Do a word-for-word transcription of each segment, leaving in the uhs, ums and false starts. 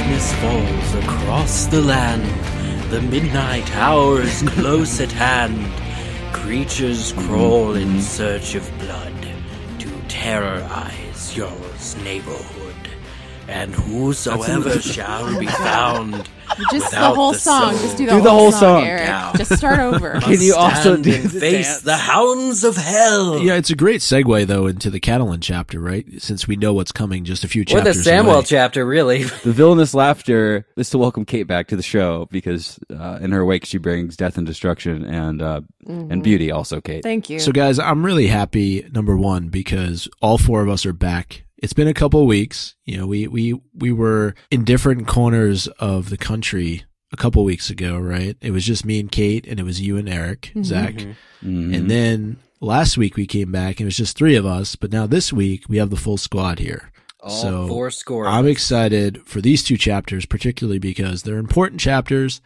darkness falls across the land. The midnight hour is close at hand. Creatures crawl in search of blood to terrorize your neighborhood. And whosoever shall be found... Just the whole the song. soul. Just do the, Do whole, the whole song, song. Eric. Now. Just start over. Can you also Stand do and the face dance? the hounds of hell? Yeah, it's a great segue, though, into the Catalan chapter, right? Since we know what's coming just a few Or chapters the Samwell away. chapter, really. The villainous laughter is to welcome Kate back to the show because uh, in her wake she brings death and destruction and uh, Mm-hmm. and beauty. Also, Kate. Thank you. So, guys, I'm really happy, number one, because all four of us are back. It's been a couple of weeks. You know, we, we, we were in different corners of the country a couple weeks ago, right? It was just me and Kate, and it was you and Eric, Mm-hmm. Zach. Mhm. And then last week we came back, and it was just three of us. But now this week we have the full squad here. All So, four score. I'm excited for these two chapters, particularly because they're important chapters.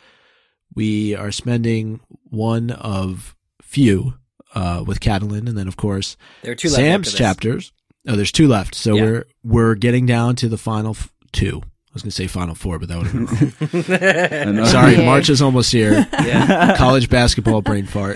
We are spending one of few uh, with Catalan, and then of course There are two left Sam's after this. chapters. Oh, there's two left, so Yeah. we're we're getting down to the final f- two. I was gonna say final four, but that would have been wrong. And, uh, Sorry, Yeah. March is almost here. Yeah. College basketball brain fart.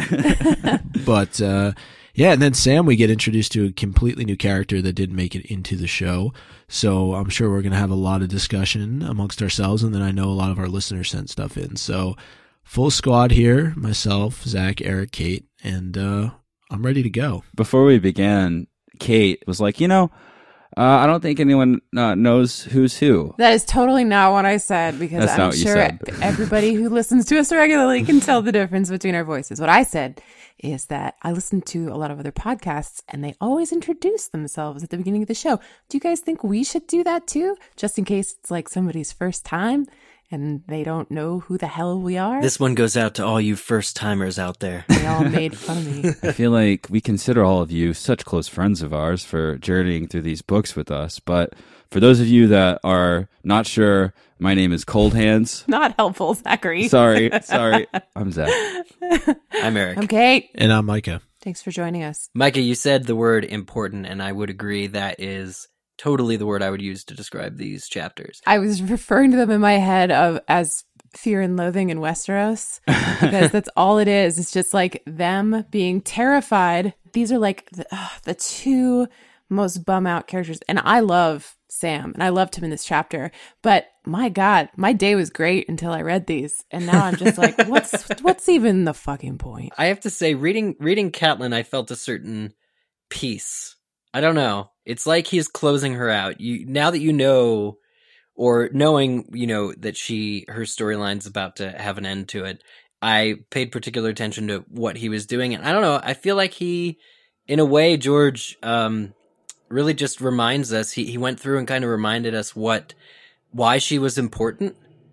But uh, yeah, and then Sam, we get introduced to a completely new character that didn't make it into the show. So I'm sure we're gonna have a lot of discussion amongst ourselves, and then I know a lot of our listeners sent stuff in. So full squad here: myself, Zach, Eric, Kate, and uh, I'm ready to go. Before we began, Kate was like, you know, uh, I don't think anyone uh, knows who's who. That is totally not what I said because That's not I'm what you sure said. everybody who listens to us regularly can tell the difference between our voices. What I said is that I listen to a lot of other podcasts and they always introduce themselves at the beginning of the show. Do you guys think we should do that too? Just in case it's like somebody's first time and they don't know who the hell we are? This one goes out to all you first timers out there. They all made fun of me. I feel like we consider all of you such close friends of ours for journeying through these books with us. But for those of you that are not sure, my name is Cold Hands. Not helpful, Zachary. Sorry, sorry. I'm Zach. I'm Eric. I'm Kate. And I'm Micah. Thanks for joining us. Micah, you said the word important, and I would agree that is totally the word I would use to describe these chapters. I was referring to them in my head of as Fear and Loathing in Westeros because that's all it is. It's just like them being terrified. These are like the, ugh, the two most bum out characters. And I love Sam and I loved him in this chapter. But my God, my day was great until I read these. And now I'm just like, what's what's even the fucking point? I have to say, reading reading Catelyn, I felt a certain peace. I don't know. It's like he's closing her out. You now that you know, or knowing, you know, that she her storyline's about to have an end to it. I paid particular attention to what he was doing, and I don't know. I feel like he, in a way, George, um, really just reminds us. He he went through and kind of reminded us what, why she was important,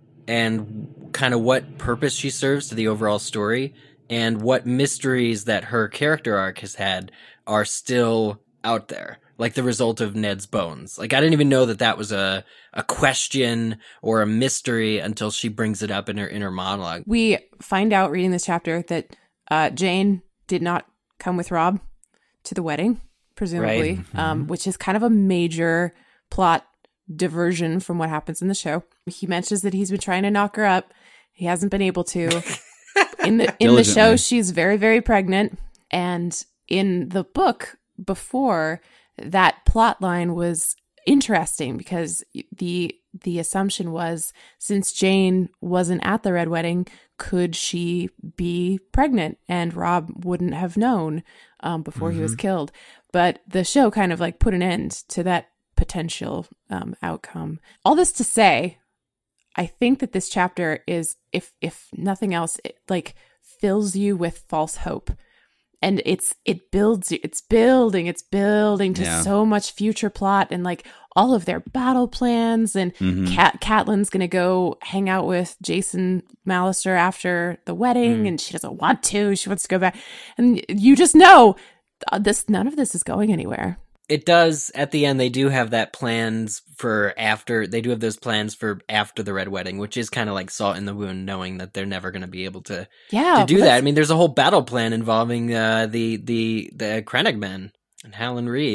and kind of what purpose she serves to the overall story, and what mysteries that her character arc has had are still out there. Like the result of Ned's bones. Like I didn't even know that that was a a question or a mystery until she brings it up in her inner monologue. We find out reading this chapter that uh, Jane did not come with Rob to the wedding, presumably, Right. um, which is kind of a major plot diversion from what happens in the show. He mentions that he's been trying to knock her up. He hasn't been able to. In the in the show, Diligently. she's very, very pregnant. And in the book before, that plot line was interesting because the the assumption was since Jane wasn't at the Red Wedding, could she be pregnant? And Rob wouldn't have known um, before he was killed. But the show kind of like put an end to that potential um, outcome. All this to say, I think that this chapter is, if if nothing else, it like fills you with false hope. And it's it builds you, it's building, it's building to Yeah. so much future plot and like all of their battle plans. And Mhm. Cat Catelyn's gonna go hang out with Jason Mallister after the wedding, and she doesn't want to. She wants to go back, and you just know uh, this. None of this is going anywhere. It does, at the end, they do have that plans for after, they do have those plans for after the Red Wedding, which is kind of like salt in the wound, knowing that they're never going to be able to, Yeah, to do but that. I that's- mean, there's a whole battle plan involving uh, the, the, the Krennic men and Howland Reed.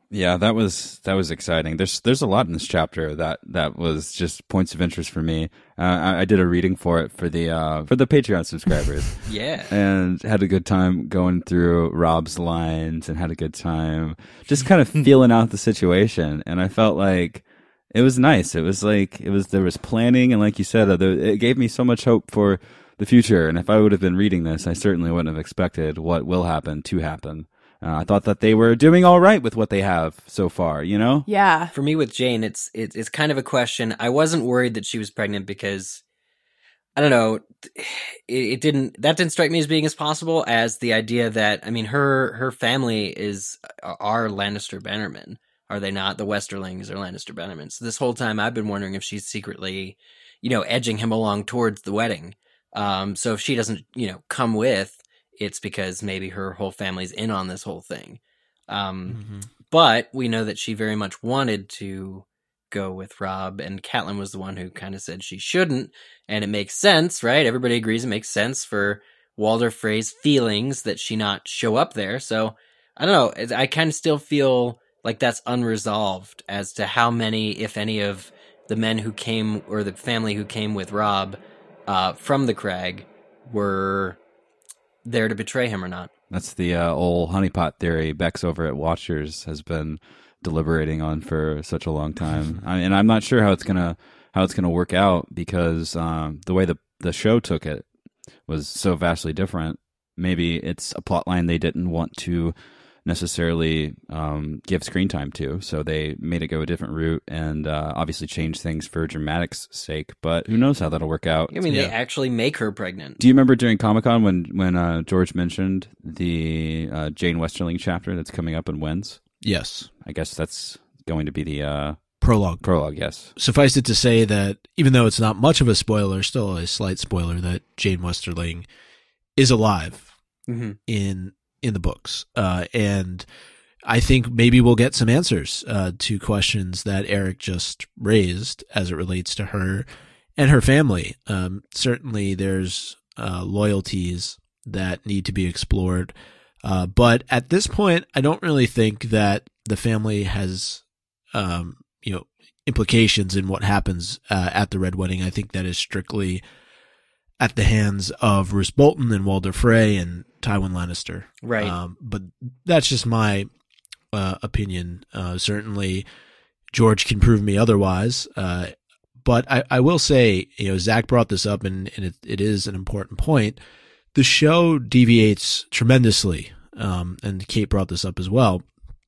Yeah, that was that was exciting. There's there's a lot in this chapter that that was just points of interest for me. Uh, I, I did a reading for it for the uh, for the Patreon subscribers. Yeah. And had a good time going through Rob's lines and had a good time just kind of feeling out the situation. And I felt like it was nice. It was like it was there was planning, and like you said, uh, there, it gave me so much hope for the future. And if I would have been reading this, I certainly wouldn't have expected what will happen to happen. Uh, I thought that they were doing all right with what they have so far, you know? Yeah. For me with Jane, it's it, it's kind of a question. I wasn't worried that she was pregnant because, I don't know, it, it didn't that didn't strike me as being as possible as the idea that, I mean, her her family is are Lannister bannermen, are they not? The Westerlings are Lannister bannermen. So this whole time I've been wondering if she's secretly, you know, edging him along towards the wedding. Um, so if she doesn't, you know, come with, it's because maybe her whole family's in on this whole thing. Um, mm-hmm. But we know that she very much wanted to go with Robb, and Catelyn was the one who kind of said she shouldn't. And it makes sense, right? Everybody agrees it makes sense for Walder Frey's feelings that she not show up there. So I don't know. I kind of still feel like that's unresolved as to how many, if any, of the men who came, or the family who came with Robb uh, from the Crag were there to betray him or not. That's the uh, old honeypot theory Bex over at Watchers has been deliberating on for such a long time. I, and I'm not sure how it's gonna how it's gonna work out because um, the way the the show took it was so vastly different. Maybe it's a plot line they didn't want to necessarily um, give screen time to, so they made it go a different route and uh, obviously change things for dramatics' sake. But who knows how that'll work out? I mean, yeah. They actually make her pregnant. Do you remember during Comic-Con when when uh, George mentioned the uh, Jane Westerling chapter that's coming up in Wins? Yes, I guess that's going to be the uh, prologue. Prologue, yes. Suffice it to say that even though it's not much of a spoiler, still a slight spoiler, that Jane Westerling is alive mm-hmm. in in the books. Uh, and I think maybe we'll get some answers uh, to questions that Eric just raised as it relates to her and her family. Um, certainly there's uh, loyalties that need to be explored. Uh, but at this point, I don't really think that the family has, um, you know, implications in what happens uh, at the Red Wedding. I think that is strictly at the hands of Roose Bolton and Walder Frey and Tywin Lannister. Right. Um, but that's just my uh, opinion. Uh, certainly George can prove me otherwise. Uh, but I, I will say, you know, Zach brought this up and, and it, it is an important point. The show deviates tremendously. Um, and Kate brought this up as well,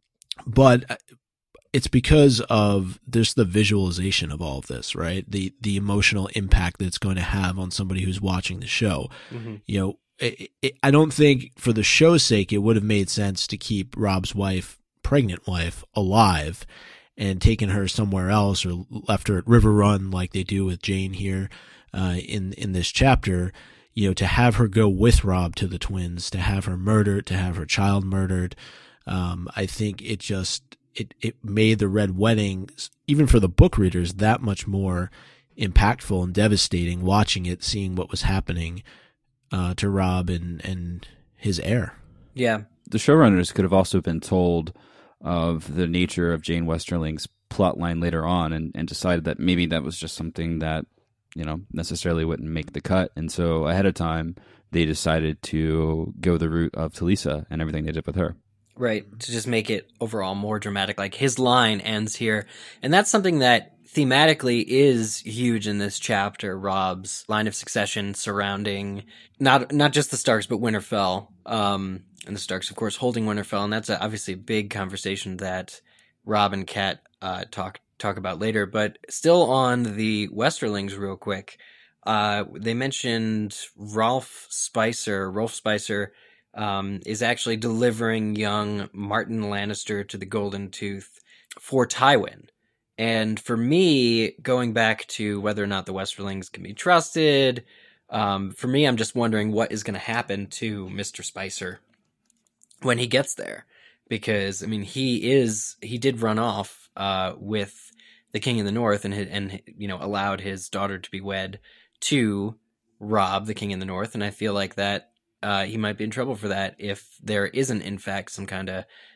but it's because of this, the visualization of all of this, right? The, the emotional impact that it's going to have on somebody who's watching the show. Mm-hmm. You know, it, it, I don't think for the show's sake, it would have made sense to keep Robb's wife, pregnant wife, alive and taken her somewhere else or left her at River Run like they do with Jane here, uh, in, in this chapter. You know, to have her go with Robb to the twins, to have her murdered, to have her child murdered. Um, I think it just, it, it made the Red Wedding, even for the book readers, that much more impactful and devastating watching it, seeing what was happening, uh, to Robb and, and his heir. Yeah. The showrunners could have also been told of the nature of Jane Westerling's plotline later on and, and decided that maybe that was just something that, you know, necessarily wouldn't make the cut. And so ahead of time, they decided to go the route of Talisa and everything they did with her. Right. To just make it overall more dramatic. Like his line ends here. And that's something that thematically is huge in this chapter. Robb's line of succession surrounding not, not just the Starks, but Winterfell. Um, and the Starks, of course, holding Winterfell. And that's a, obviously a big conversation that Robb and Cat, uh, talk talk about later, but still on the Westerlings real quick. Uh, they mentioned Rolf Spicer, Rolf Spicer, um, is actually delivering young Martin Lannister to the Golden Tooth for Tywin. And for me, going back to whether or not the Westerlings can be trusted, um, for me, I'm just wondering what is going to happen to Mister Spicer when he gets there. Because, I mean, he is, he did run off, uh, with the King in the North and, and, you know, allowed his daughter to be wed to Robb, the King in the North. And I feel like that, uh, he might be in trouble for that if there isn't, in fact, some kind of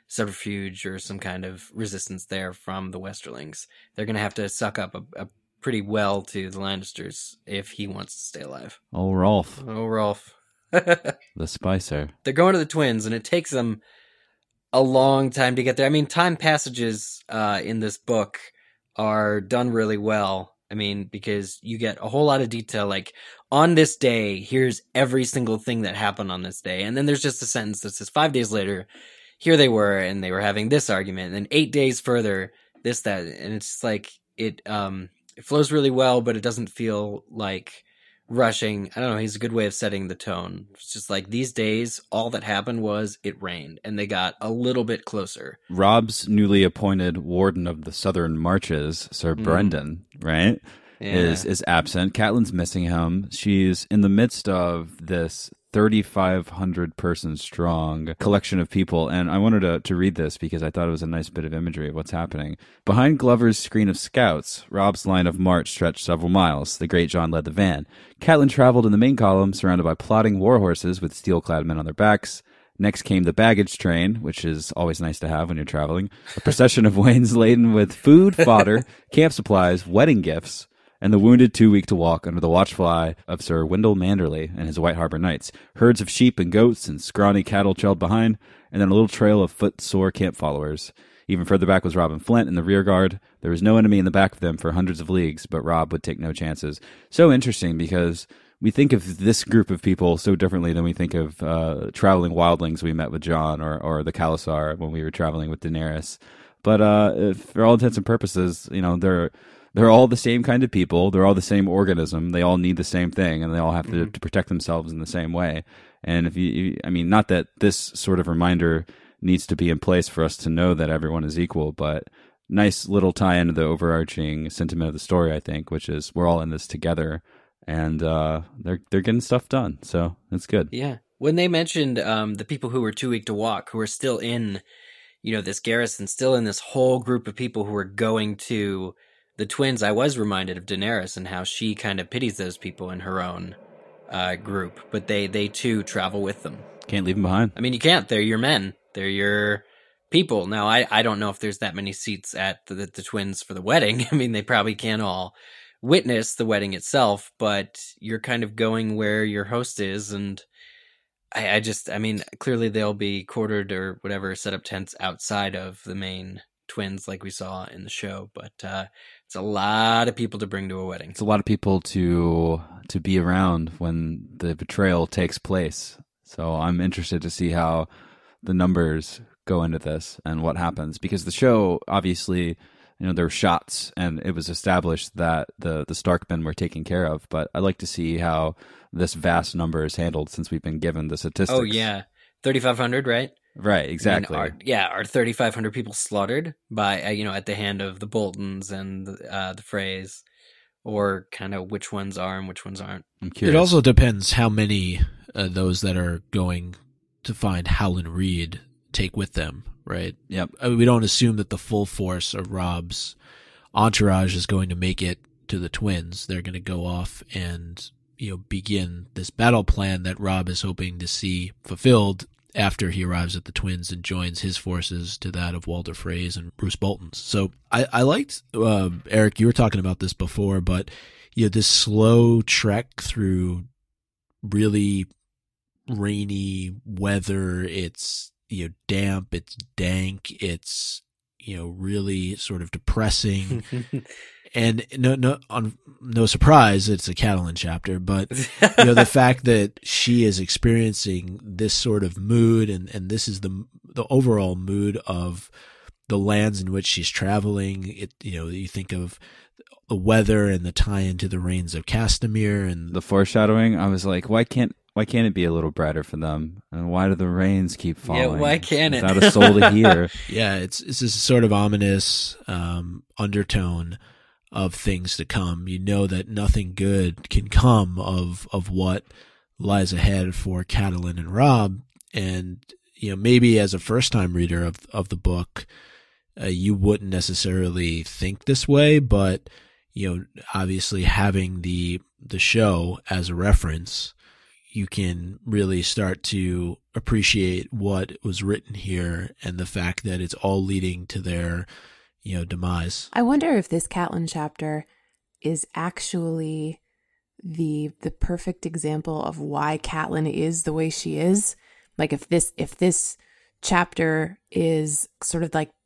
subterfuge or some kind of resistance there from the Westerlings. They're going to have to suck up a, a pretty well to the Lannisters if he wants to stay alive. Oh, Rolf. Oh, Rolf. The Spicer. They're going to the Twins, and it takes them a long time to get there. I mean, time passages uh, in this book are done really well. I mean, because you get a whole lot of detail, like, on this day, here's every single thing that happened on this day. And then there's just a sentence that says, five days later, here they were, and they were having this argument. And then eight days further, this, that. And it's like, it, um, it flows really well, but it doesn't feel like rushing. I don't know, he's a good way of setting the tone. It's just like, these days, all that happened was it rained, and they got a little bit closer. Robb's newly appointed Warden of the Southern Marches, Sir Brendan, mm. right, yeah. is is absent. Catelyn's missing him. She's in the midst of this thirty-five hundred person strong collection of people, and I wanted to, to read this because I thought it was a nice bit of imagery of what's happening. Behind Glover's screen of scouts, Robb's line of march stretched several miles. The Great John led the van. Catelyn traveled in the main column, surrounded by plodding war horses with steel-clad men on their backs. Next came the baggage train, which is always nice to have when you're traveling. A procession of wains laden with food, fodder, camp supplies, wedding gifts, and the wounded too weak to walk under the watchful eye of Sir Wendell Manderley and his White Harbor Knights. Herds of sheep and goats and scrawny cattle trailed behind, and then a little trail of foot-sore camp followers. Even further back was Robb and Flint in the rear guard. There was no enemy in the back of them for hundreds of leagues, but Robb would take no chances. So interesting, because we think of this group of people so differently than we think of uh, traveling wildlings we met with Jon, or, or the Khalasar when we were traveling with Daenerys. But uh, for all intents and purposes, you know, they're they're all the same kind of people. They're all the same organism. They all need the same thing, and they all have to, mm-hmm. to protect themselves in the same way. And if you, I mean, not that this sort of reminder needs to be in place for us to know that everyone is equal, but nice little tie into the overarching sentiment of the story, I think, which is we're all in this together, and uh, they're they're getting stuff done. So it's good. Yeah. When they mentioned um, the people who were too weak to walk, who are still in, you know, this garrison, still in this whole group of people who are going to the Twins, I was reminded of Daenerys and how she kind of pities those people in her own uh, group, but they, they too travel with them. Can't leave them behind. I mean, you can't. They're your men. They're your people. Now, I, I don't know if there's that many seats at the, the, the Twins for the wedding. I mean, they probably can't all witness the wedding itself, but you're kind of going where your host is, and I, I just, I mean, clearly they'll be quartered or whatever, set up tents outside of the main Twins like we saw in the show, but uh, it's a lot of people to bring to a wedding. It's a lot of people to to be around when the betrayal takes place. So I'm interested to see how the numbers go into this and what happens, because the show, obviously, you know, there were shots and it was established that the, the Starkmen were taken care of, but I'd like to see how this vast number is handled since we've been given the statistics. Oh, yeah. thirty-five hundred, right? Right, exactly. I mean, are, yeah, are thirty-five hundred people slaughtered by, uh, you know, at the hand of the Boltons and uh, the Freys, or kind of which ones are and which ones aren't? I'm curious. It also depends how many uh, those that are going to find Howland Reed take with them, right? Yep. I mean, we don't assume that the full force of Robb's entourage is going to make it to the Twins. They're going to go off and, you know, begin this battle plan that Robb is hoping to see fulfilled after he arrives at the Twins and joins his forces to that of Walder Frey's and Bruce Bolton's. So I, I liked, uh, Eric, you were talking about this before, but, you know, this slow trek through really rainy weather. It's, you know, damp, it's dank, it's, you know, really sort of depressing. And no, no, on no surprise, it's a Catelyn chapter, but you know, the fact that she is experiencing this sort of mood, and, and this is the the overall mood of the lands in which she's traveling. It, you know, you think of the weather and the tie into the Rains of Castamere and the foreshadowing. I was like, why can't why can't it be a little brighter for them? And why do the rains keep falling? Yeah, why can't it? Without a soul to hear. Yeah, it's it's this sort of ominous um, undertone of things to come. You know that nothing good can come of of what lies ahead for Catelyn and Robb. And, you know, maybe as a first-time reader of of the book, uh, you wouldn't necessarily think this way, but, you know, obviously having the the show as a reference, you can really start to appreciate what was written here and the fact that it's all leading to their, you know, demise. I wonder if this Catelyn chapter is actually the the perfect example of why Catelyn is the way she is. Like if this if this chapter is sort of like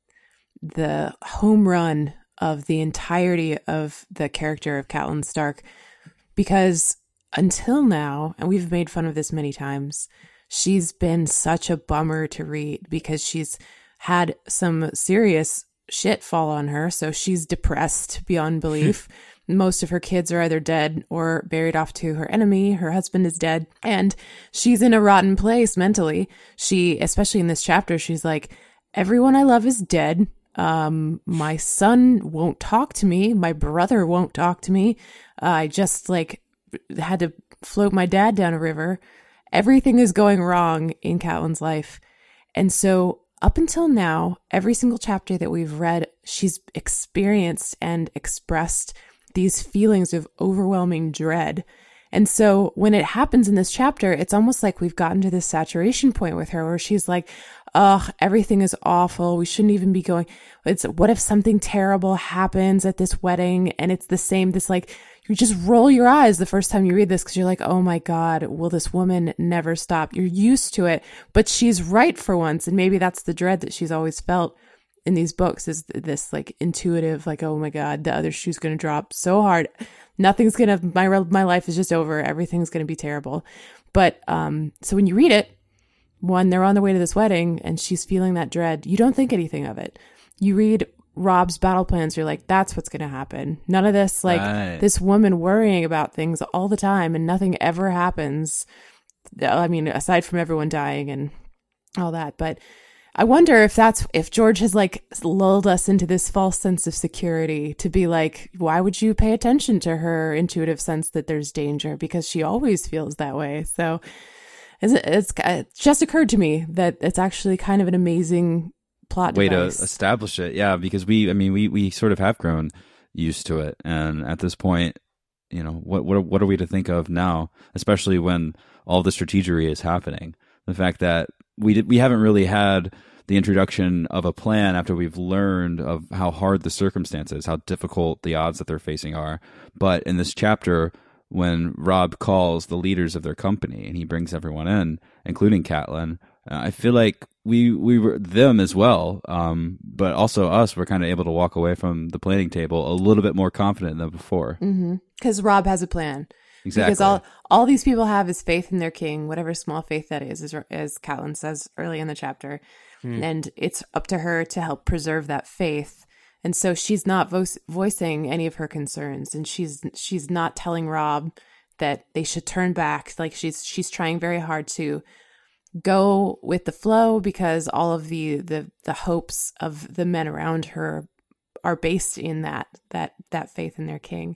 the home run of the entirety of the character of Catelyn Stark, because until now, and we've made fun of this many times, she's been such a bummer to read because she's had some serious shit fall on her. So she's depressed beyond belief. Most of her kids are either dead or buried off to her enemy. Her husband is dead. And she's in a rotten place mentally. She, especially in this chapter, she's like, everyone I love is dead. Um, my son won't talk to me. My brother won't talk to me. Uh, I just like had to float my dad down a river. Everything is going wrong in Catelyn's life. And so up until now, every single chapter that we've read, she's experienced and expressed these feelings of overwhelming dread. And so when it happens in this chapter, it's almost like we've gotten to this saturation point with her where she's like, ugh, everything is awful. We shouldn't even be going. It's what if something terrible happens at this wedding? And it's the same, this like, you just roll your eyes the first time you read this because you're like, oh my God, will this woman never stop? You're used to it, but she's right for once. And maybe that's the dread that she's always felt in these books, is this like intuitive, like, oh my God, the other shoe's going to drop so hard. Nothing's going to, my, my life is just over. Everything's going to be terrible. But um, so when you read it, one, they're on their way to this wedding and she's feeling that dread. You don't think anything of it. You read Robb's battle plans, you're like, that's what's going to happen. None of this, like Right. this woman worrying about things all the time and nothing ever happens. I mean, aside from everyone dying and all that. But I wonder if that's, if George has like lulled us into this false sense of security to be like, why would you pay attention to her intuitive sense that there's danger? Because she always feels that way. So it's, it's, it just occurred to me that it's actually kind of an amazing plot way device. to establish it. Yeah, because we, I mean, we, we sort of have grown used to it. And at this point, you know, what, what, what are we to think of now, especially when all the strategery is happening? The fact that we did, we haven't really had the introduction of a plan after we've learned of how hard the circumstances, how difficult the odds that they're facing are. But in this chapter, when Robb calls the leaders of their company and he brings everyone in, including Catelyn, uh, I feel like we we were them as well, um, but also us were kind of able to walk away from the planning table a little bit more confident than before. Because mm-hmm. Robb has a plan. Exactly. Because all all these people have is faith in their king, whatever small faith that is, as, as Catelyn says early in the chapter. Hmm. And it's up to her to help preserve that faith. And so she's not vo- voicing any of her concerns, and she's she's not telling Robb that they should turn back. Like she's she's trying very hard to go with the flow because all of the the the hopes of the men around her are based in that that that faith in their king.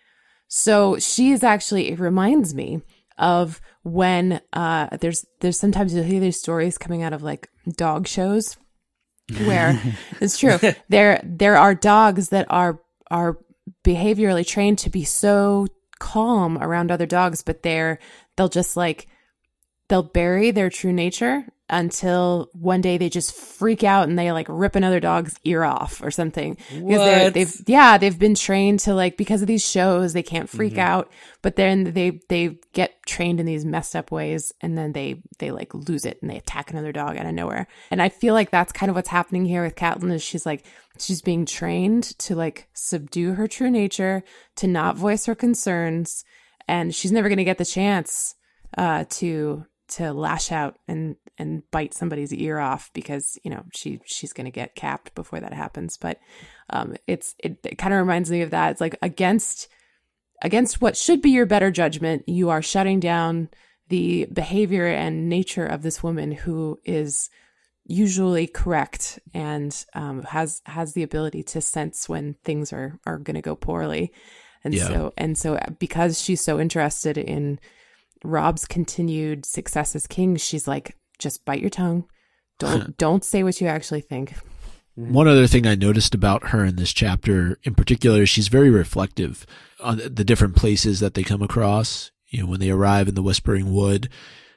So she is actually, it reminds me of when uh there's there's sometimes you'll hear these stories coming out of like dog shows where it's true. There there are dogs that are are behaviorally trained to be so calm around other dogs, but they're they'll just like they'll bury their true nature until one day they just freak out and they like rip another dog's ear off or something. Because they're, they've, yeah, they've been trained to like, because of these shows, they can't freak mm-hmm. out, but then they, they get trained in these messed up ways and then they, they like lose it and they attack another dog out of nowhere. And I feel like that's kind of what's happening here with Catelyn is she's like, she's being trained to like subdue her true nature, to not voice her concerns. And she's never going to get the chance uh, to, to lash out and, and bite somebody's ear off because, you know, she, she's going to get capped before that happens. But um, it's, it, it kind of reminds me of that. It's like against, against what should be your better judgment, you are shutting down the behavior and nature of this woman who is usually correct and um, has, has the ability to sense when things are, are going to go poorly. And yeah. so, and so because she's so interested in Robb's continued success as king, she's like, just bite your tongue. Don't don't say what you actually think. One other thing I noticed about her in this chapter in particular, she's very reflective on the different places that they come across. You know, when they arrive in the Whispering Wood,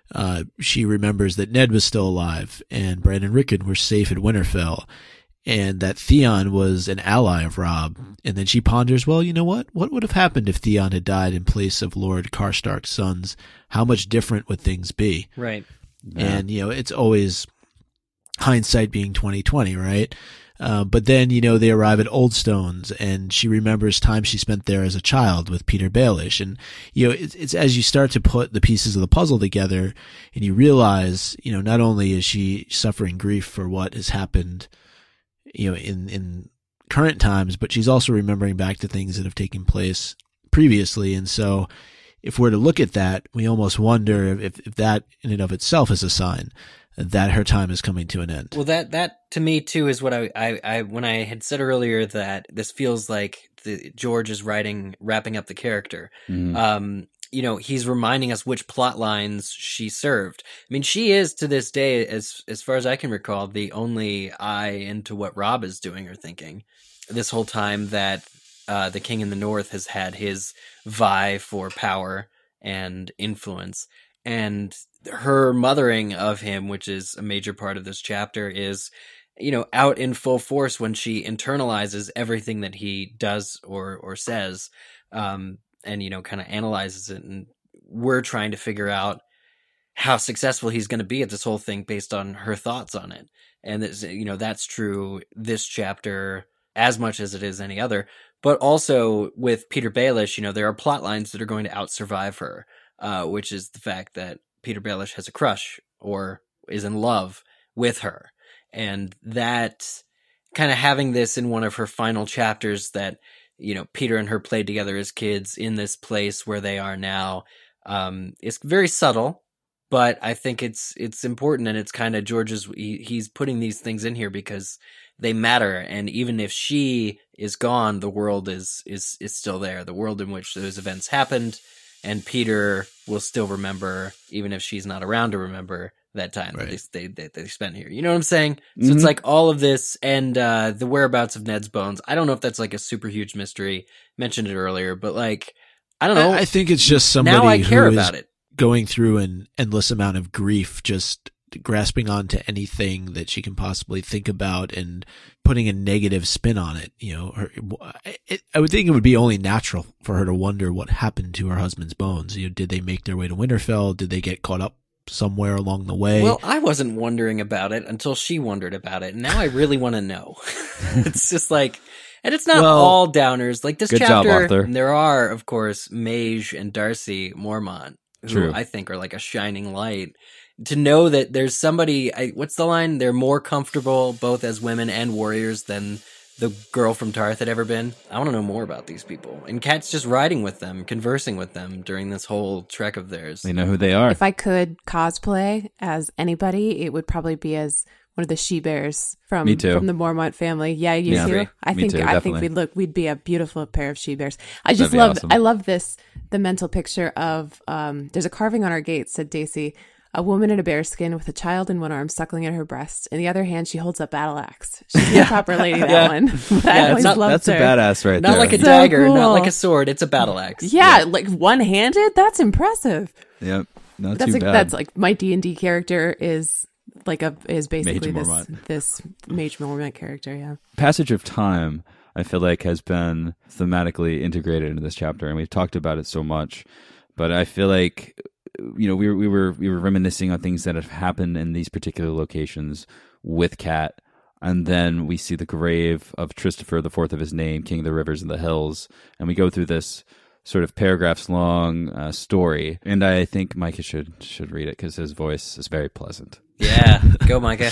Uh, she remembers that Ned was still alive and Bran and Rickon were safe at Winterfell, and that Theon was an ally of Robb. And then she ponders, well, you know what? What would have happened if Theon had died in place of Lord Karstark's sons? How much different would things be? Right. Yeah. And, you know, it's always hindsight being twenty twenty, right? Uh, but then, you know, they arrive at Oldstones, and she remembers time she spent there as a child with Peter Baelish. And, you know, it's, it's as you start to put the pieces of the puzzle together and you realize, you know, not only is she suffering grief for what has happened, you know, in, in current times, but she's also remembering back to things that have taken place previously. And so if we're to look at that, we almost wonder if, if that in and of itself is a sign that her time is coming to an end. Well, that that to me too is what I, I, I when I had said earlier that this feels like the, George is writing, wrapping up the character. Mhm. Um, you know, he's reminding us which plot lines she served. I mean, she is to this day, as as far as I can recall, the only eye into what Robb is doing or thinking. This whole time that uh, the King in the North has had his vie for power and influence, and her mothering of him, which is a major part of this chapter, is, you know, out in full force when she internalizes everything that he does or or says, um, and, you know, kind of analyzes it. And we're trying to figure out how successful he's going to be at this whole thing based on her thoughts on it. And, this, you know, that's true this chapter as much as it is any other. But also with Peter Baelish, you know, there are plot lines that are going to out-survive her, uh, which is the fact that Peter Baelish has a crush or is in love with her. And that kind of having this in one of her final chapters that, you know, Peter and her played together as kids in this place where they are now, um, is very subtle, but I think it's, it's important. And it's kind of George's, he, he's putting these things in here because they matter. And even if she is gone, the world is, is, is still there. The world in which those events happened. And Peter will still remember, even if she's not around to remember that time Right. that they, they, they spent here. You know what I'm saying? So Mhm. it's like all of this and uh, the whereabouts of Ned's bones. I don't know if that's like a super huge mystery. Mentioned it earlier, but like, I don't know. I, I think it's just somebody now I care who is about it. going through an endless amount of grief, just grasping onto anything that she can possibly think about and putting a negative spin on it. You know, her, it, I would think it would be only natural for her to wonder what happened to her husband's bones. You know, did they make their way to Winterfell? Did they get caught up somewhere along the way? Well, I wasn't wondering about it until she wondered about it. And now I really want to know. It's just like, and it's not Well, all downers. Like this good job, chapter, Arthur. there are, of course, Mage and Darcy Mormont, who True. I think are like a shining light. To know that there's somebody, I, what's the line? They're more comfortable both as women and warriors than the girl from Tarth had ever been. I want to know more about these people. And Kat's just riding with them, conversing with them during this whole trek of theirs. They know who they are. If I could cosplay as anybody, it would probably be as one of the she-bears from Me too. from the Mormont family. Yeah, you Yeah. too. I Me think too, I think definitely. we'd look we'd be a beautiful pair of she-bears. I That'd just be love awesome. I love this the mental picture of um there's a carving on our gate, said Daisy. A woman in a bearskin with a child in one arm suckling at her breast. In the other hand, she holds a battle axe. She's a proper lady, that Yeah. one. But I Yeah, it's always not- loved That's a her. badass right Not there. like a So dagger, not cool. like a sword. It's a battle axe. Yeah, like one-handed? That's impressive. Yep. Not That's too like bad. that's like my D and D character is like a is basically Mage this Mormont. this Mage Mormont character, yeah. Passage of time, I feel like, has been thematically integrated into this chapter, and we've talked about it so much. But I feel like, you know, we were we were we were reminiscing on things that have happened in these particular locations with Cat, and then we see the grave of Christopher, the fourth of his name, King of the Rivers and the Hills, and we go through this sort of paragraphs long uh, story. And I think Micah should should read it because his voice is very pleasant. Yeah. Go, Micah.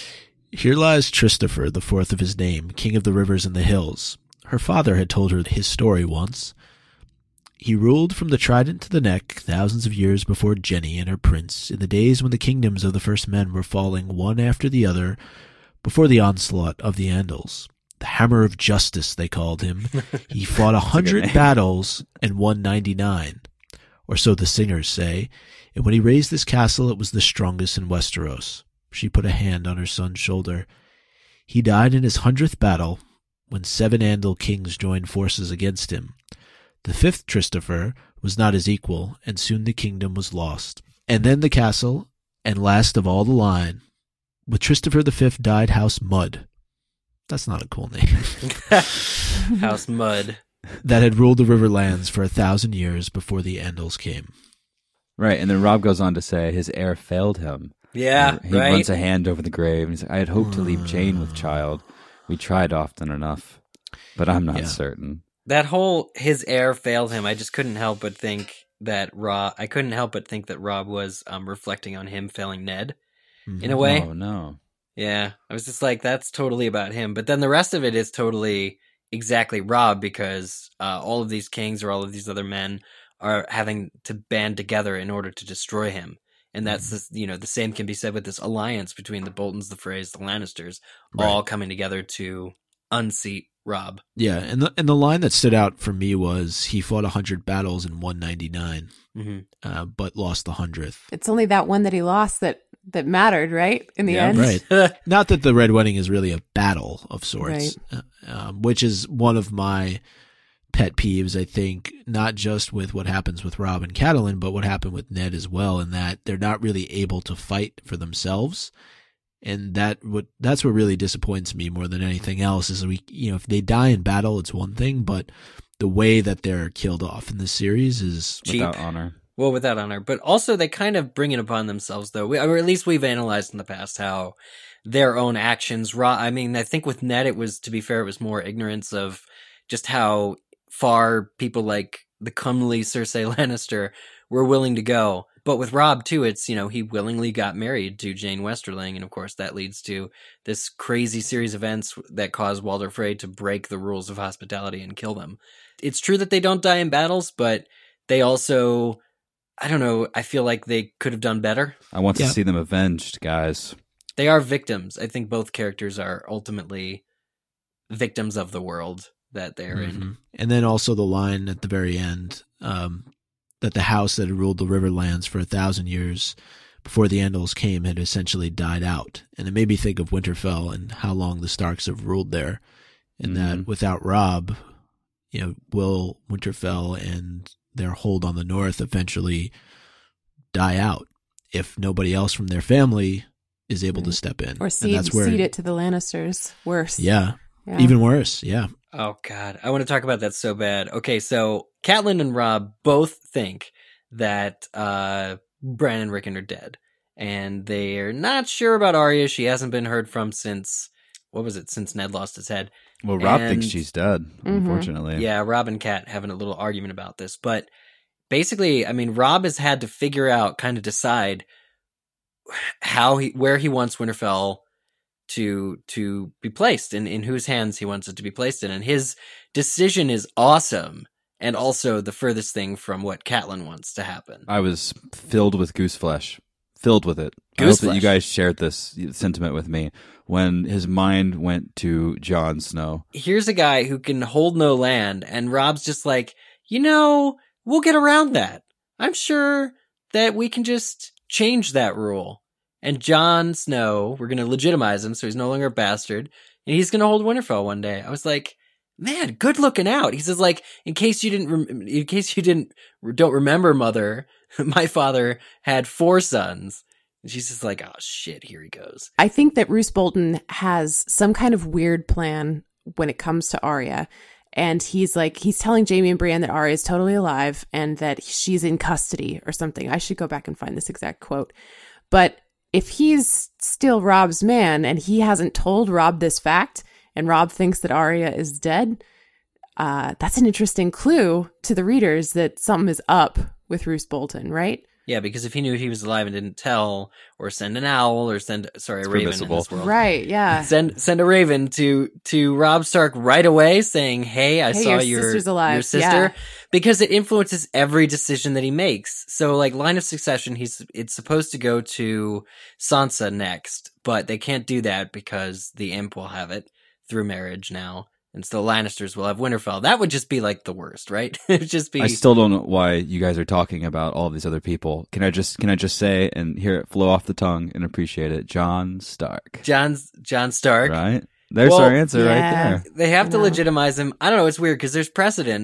Here lies Christopher, the fourth of his name, king of the rivers and the hills. Her father had told her his story once. He ruled from the trident to the neck thousands of years before Jenny and her prince, in the days when the kingdoms of the first men were falling one after the other before the onslaught of the Andals. The Hammer of Justice, they called him. He fought a hundred name. battles and won ninety-nine, or so the singers say, and when he raised this castle it was the strongest in Westeros. She put a hand on her son's shoulder. He died in his hundredth battle, when seven Andal kings joined forces against him. The fifth Christopher was not his equal, and soon the kingdom was lost. And then the castle, and last of all the line, with Christopher the Fifth died House Mud. That's not a cool name. House Mud. That had ruled the Riverlands for a thousand years before the Andals came. Right, and then Robb goes on to say his heir failed him. Yeah, he right? runs a hand over the grave, and he's like, I had hoped to leave Jane with child. We tried often enough, but I'm not Yeah. certain. That whole his heir failed him. I just couldn't help but think that Robb. I couldn't help but think that Robb was um, reflecting on him failing Ned in a way. Oh, no. Yeah, I was just like, that's totally about him. But then the rest of it is totally exactly Robb, because uh, all of these kings or all of these other men are having to band together in order to destroy him. And that's the, you know, the same can be said with this alliance between the Boltons, the Freys, the Lannisters, Right. all coming together to unseat Robb. Yeah, and the and the line that stood out for me was he fought a hundred battles and won ninety nine, Mm-hmm. uh, but lost the hundredth. It's only that one that he lost that that mattered, right? In the Yeah, end, Right. Not that the Red Wedding is really a battle of sorts, Right. uh, um, which is one of my pet peeves, I think, not just with what happens with Robb and Catelyn, but what happened with Ned as well, in that they're not really able to fight for themselves. And that what that's what really disappoints me more than anything else is we, you know, if they die in battle, it's one thing, but the way that they're killed off in this series is Cheap. Without honor. Well, without honor, but also they kind of bring it upon themselves, though. We, or at least we've analyzed in the past how their own actions. Raw. I mean, I think with Ned, it was, to be fair, it was more ignorance of just how far people like the comely Cersei Lannister were willing to go. But with Robb too, it's, you know, he willingly got married to Jane Westerling, and of course that leads to this crazy series of events that cause Walder Frey to break the rules of hospitality and kill them. It's true that they don't die in battles, but they also, I don't know, I feel like they could have done better. I want to Yeah. see them avenged, guys. They are victims. I think both characters are ultimately victims of the world that they're in. Mhm. And then also the line at the very end, um, that the house that had ruled the Riverlands for a thousand years before the Andals came had essentially died out. And it made me think of Winterfell and how long the Starks have ruled there. And Mhm. that without Robb, you know, will Winterfell and their hold on the North eventually die out if nobody else from their family is able to Right. step in. or And cede, that's where, cede it to the Lannisters. Worse. Yeah, Yeah. even worse. Yeah. Oh God, I want to talk about that so bad. Okay, so Catelyn and Robb both think that uh, Bran and Rickon are dead, and they're not sure about Arya. She hasn't been heard from since, what was it? Since Ned lost his head. Well, Robb thinks And- she's dead, unfortunately. Yeah, Robb and Cat having a little argument about this, but basically, I mean, Robb has had to figure out, kind of decide how he, where he wants Winterfell to to be placed, and in whose hands he wants it to be placed in, and his decision is awesome, and also the furthest thing from what Catelyn wants to happen. I was filled with goose flesh. Filled with it. I Goose hope that you flesh. guys shared this sentiment with me when his mind went to Jon Snow. Here's a guy who can hold no land, and Robb's just like, you know, we'll get around that. I'm sure that we can just change that rule. And Jon Snow, we're going to legitimize him so he's no longer a bastard, and he's going to hold Winterfell one day. I was like, man, good looking out. He says, like, in case you didn't, rem- in case you didn't, don't remember, mother, my father had four sons. And she's just like, oh shit, here he goes. I think that Roose Bolton has some kind of weird plan when it comes to Arya. And he's like, he's telling Jaime and Brienne that Arya is totally alive and that she's in custody or something. I should go back and find this exact quote. But if he's still Robb's man and he hasn't told Robb this fact, and Robb thinks that Arya is dead, uh, that's an interesting clue to the readers that something is up with Roose Bolton, right? Yeah, because if he knew he was alive and didn't tell, or send an owl, or send, sorry, a It's raven in permissible. this world. Right, yeah. Send send a raven to to Robb Stark right away, saying, "Hey, I Hey, saw your your sister's alive." your sister," Yeah. because it influences every decision that he makes. So, like line of succession, he's it's supposed to go to Sansa next, but they can't do that because the imp will have it through marriage now, and so the Lannisters will have Winterfell. That would just be like the worst, right? It'd just be. I still don't know why you guys are talking about all of these other people. Can I just can I just say and hear it flow off the tongue and appreciate it? Jon Stark. John John Stark. Right? There's Well, our answer yeah. right there. They have to No. legitimize him. I don't know. It's weird because there's precedent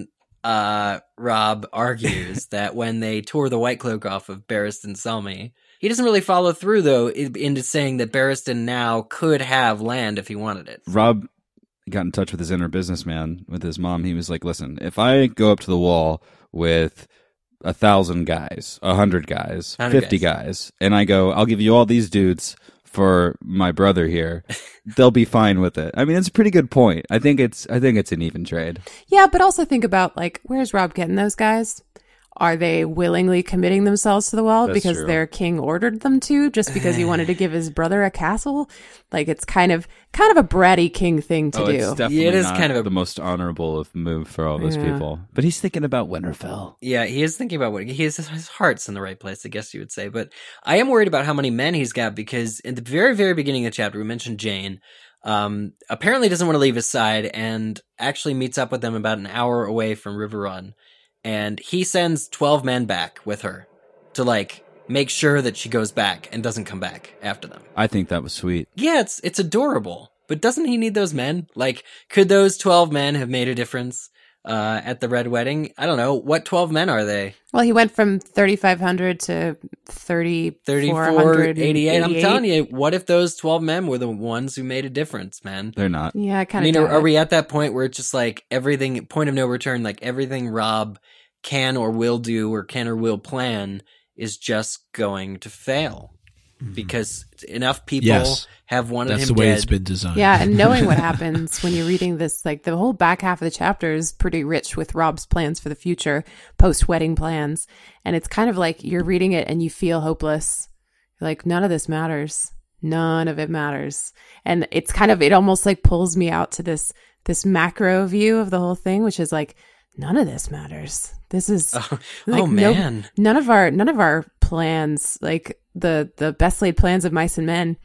uh, Robb argues that when they tore the White Cloak off of Barristan Selmy, he doesn't really follow through, though, into saying that Barristan now could have land if he wanted it. Robb got in touch with his inner businessman, with his mom. He was like, listen, if I go up to the wall with a thousand guys, a hundred guys, fifty guys. guys, and I go, I'll give you all these dudes for my brother here, they'll be fine with it. I mean, it's a pretty good point. I think it's I think it's an even trade. Yeah, but also think about, like, where's Robb getting those guys? Are they willingly committing themselves to the wall That's because true. their king ordered them to, just because he wanted to give his brother a castle? Like, it's kind of kind of a bratty king thing to oh, do. It's definitely Yeah, it is not kind of a- the most honorable of move for all those Yeah. people. But he's thinking about Winterfell. Yeah, he is thinking about what he is. His heart's in the right place, I guess you would say. But I am worried about how many men he's got, because in the very, very beginning of the chapter, we mentioned Jane. Um, apparently doesn't want to leave his side and actually meets up with them about an hour away from River Run. And he sends twelve men back with her to, like, make sure that she goes back and doesn't come back after them. I think that was sweet. Yeah, it's it's adorable. But doesn't he need those men? Like, could those twelve men have made a difference uh, at the Red Wedding? I don't know. What twelve men are they? Well, he went from thirty-five hundred to thirty-four thirty-four eighty-eight. I'm telling you, what if those twelve men were the ones who made a difference, man? They're not. Yeah, I I kind of mean, are, are we at that point where it's just like everything, point of no return, like everything Robb can or will do or can or will plan is just going to fail? Because enough people Yes. have wanted That's him the way dead. it's been designed. Yeah, and knowing what happens when you're reading this, like the whole back half of the chapter is pretty rich with Robb's plans for the future, post-wedding plans. And it's kind of like you're reading it and you feel hopeless. You're like, none of this matters. None of it matters. And it's kind of, it almost like pulls me out to this, this macro view of the whole thing, which is like, none of this matters. This is Oh, like, oh, no- man. none of our, none of our plans, like the, the best laid plans of mice and men,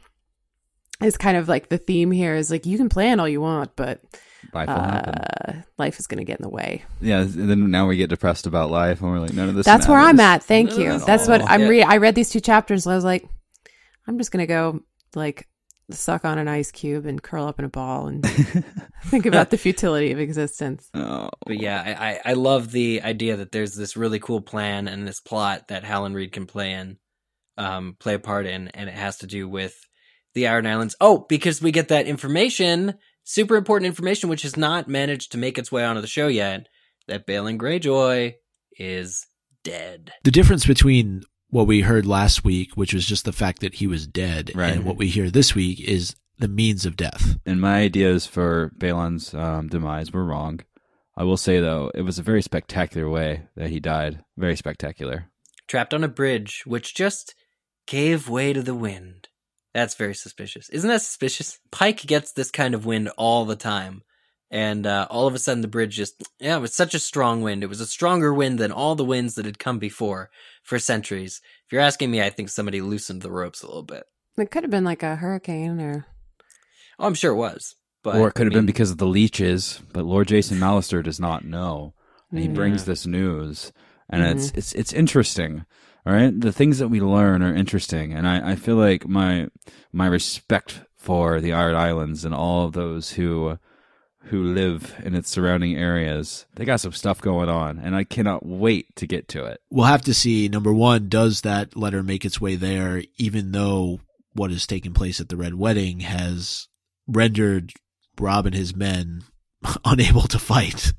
is kind of like the theme here is like, you can plan all you want, but Life will happen. uh, life is going to get in the way. Yeah, and then now we get depressed about life, and we're like, none of this That's where I'm matters. at. Thank None you. of this That's what all. I'm Yeah. reading. I read these two chapters and I was like, I'm just going to go like suck on an ice cube and curl up in a ball and think about the futility of existence. Oh. But yeah, I, I, I love the idea that there's this really cool plan and this plot that Howland Reed can play in, um, play a part in, and it has to do with the Iron Islands. Oh, because we get that information, super important information, which has not managed to make its way onto the show yet, that Balin Greyjoy is dead. The difference between what we heard last week, which was just the fact that he was dead, Right. and what we hear this week is the means of death. And my ideas for Balin's um, demise were wrong. I will say, though, it was a very spectacular way that he died. Very spectacular. Trapped on a bridge, which just gave way to the wind. That's very suspicious. Isn't that suspicious? Pike gets this kind of wind all the time. And uh, all of a sudden the bridge just, yeah, it was such a strong wind. It was a stronger wind than all the winds that had come before for centuries. If you're asking me, I think somebody loosened the ropes a little bit. It could have been like a hurricane or Oh, I'm sure it was. But, or it could have I mean, been because of the leeches, but Lord Jason Mallister does not know. And he Mm. brings this news, and Mhm. it's it's it's interesting. All right, the things that we learn are interesting, and I, I feel like my my respect for the Iron Islands and all of those who who live in its surrounding areas, they got some stuff going on, and I cannot wait to get to it. We'll have to see, number one, does that letter make its way there, even though what is taking place at the Red Wedding has rendered Robb and his men unable to fight,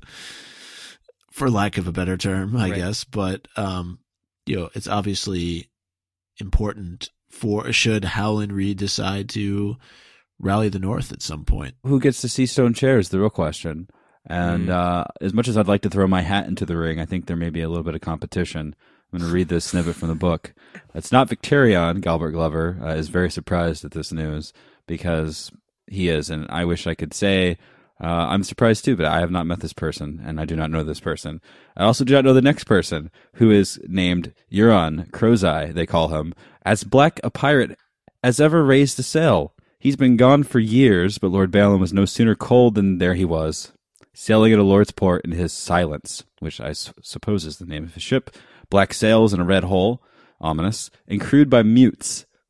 for lack of a better term, I Right. guess. But, um, you know, it's obviously important for, should Howland Reed decide to rally the North at some point. Who gets to see Stone Chair is the real question. And Mm. uh, as much as I'd like to throw my hat into the ring, I think there may be a little bit of competition. I'm going to read this snippet from the book. It's not Victorion. Galbert Glover uh, is very surprised at this news because he is. And I wish I could say uh, I'm surprised too, but I have not met this person and I do not know this person. I also do not know the next person, who is named Euron Crowseye, they call him, as black a pirate as ever raised a sail. He's been gone for years, but Lord Balin was no sooner cold than there he was, sailing at a lord's port in his Silence, which I s- suppose is the name of his ship, black sails and a red hull, ominous, and crewed by mutes.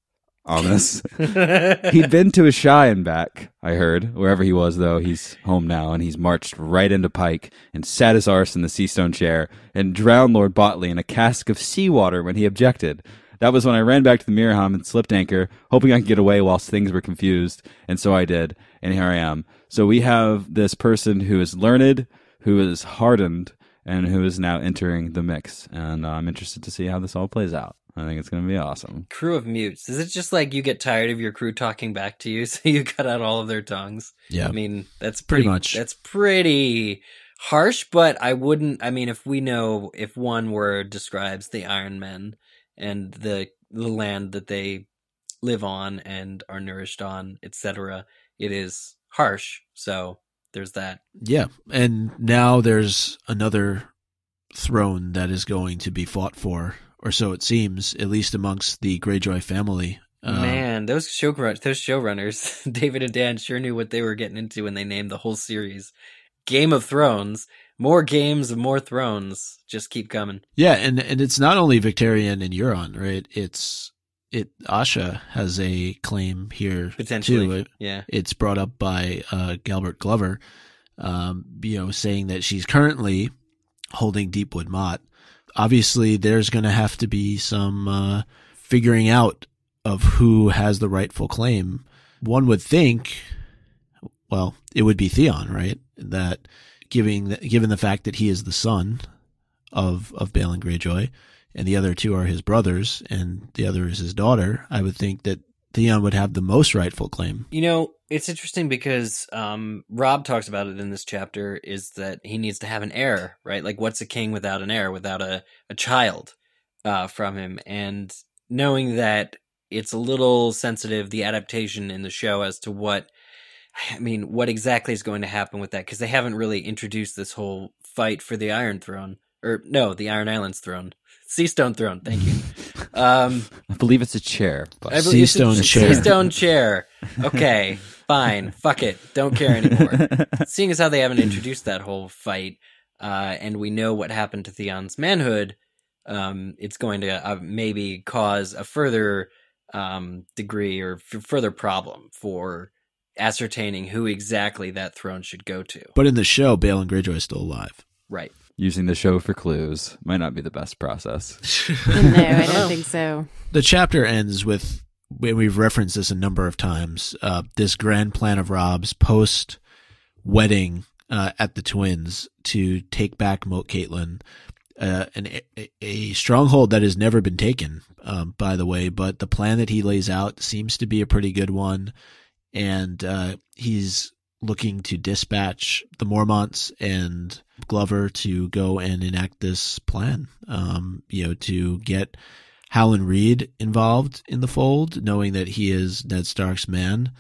Ominous. He'd been to Asshai and back, I heard. Wherever he was, though, he's home now, and he's marched right into Pike and sat his arse in the sea stone chair and drowned Lord Botley in a cask of seawater when he objected. That was when I ran back to the Miraham and slipped anchor, hoping I could get away whilst things were confused, and so I did, and here I am. So we have this person who is learned, who is hardened, and who is now entering the mix, and uh, I'm interested to see how this all plays out. I think it's going to be awesome. Crew of mutes. Is it just like you get tired of your crew talking back to you, so you cut out all of their tongues? Yeah. I mean, that's pretty, Pretty much. That's pretty harsh, but I wouldn't, I mean, if we know, if one word describes the Iron Men and the the land that they live on and are nourished on, et cetera, it is harsh. So there's that. Yeah. And now there's another throne that is going to be fought for, or so it seems, at least amongst the Greyjoy family. Uh, Man, those show those showrunners, David and Dan, sure knew what they were getting into when they named the whole series Game of Thrones. More games, more thrones. Just keep coming. Yeah, and, and it's not only Victarion and Euron, right? It's it. Asha has a claim here Potentially, too. It- yeah. It's brought up by uh, Galbert Glover, um, you know, saying that she's currently holding Deepwood Mott. Obviously, there's going to have to be some uh, figuring out of who has the rightful claim. One would think, well, it would be Theon, right? That giving the, given the fact that he is the son of of Balon Greyjoy, and the other two are his brothers, and the other is his daughter, I would think that Theon would have the most rightful claim. You know, it's interesting because um, Rob talks about it in this chapter, is that he needs to have an heir, right? Like, what's a king without an heir, without a, a child uh, from him? And knowing that it's a little sensitive, the adaptation in the show as to what, I mean, what exactly is going to happen with that, because they haven't really introduced this whole fight for the Iron Throne. Or, no, the Iron Islands throne. Seastone throne, thank you. Um, I believe it's a chair. But... I believe it's a Seastone chair. Seastone chair. Okay, fine. Fuck it. Don't care anymore. Seeing as how they haven't introduced that whole fight, uh, and we know what happened to Theon's manhood, um, it's going to uh, maybe cause a further um, degree or f- further problem for ascertaining who exactly that throne should go to. But in the show, Balon Greyjoy is still alive. Right. Using the show for clues might not be the best process. No, I don't think so. The chapter ends with, we've referenced this a number of times, uh, this grand plan of Rob's post-wedding uh, at the Twins to take back Moat Caitlin, uh, an, a, a stronghold that has never been taken, um, by the way, but the plan that he lays out seems to be a pretty good one, and uh, he's looking to dispatch the Mormonts and Glover to go and enact this plan, um, you know, to get Howland Reed involved in the fold, knowing that he is Ned Stark's man,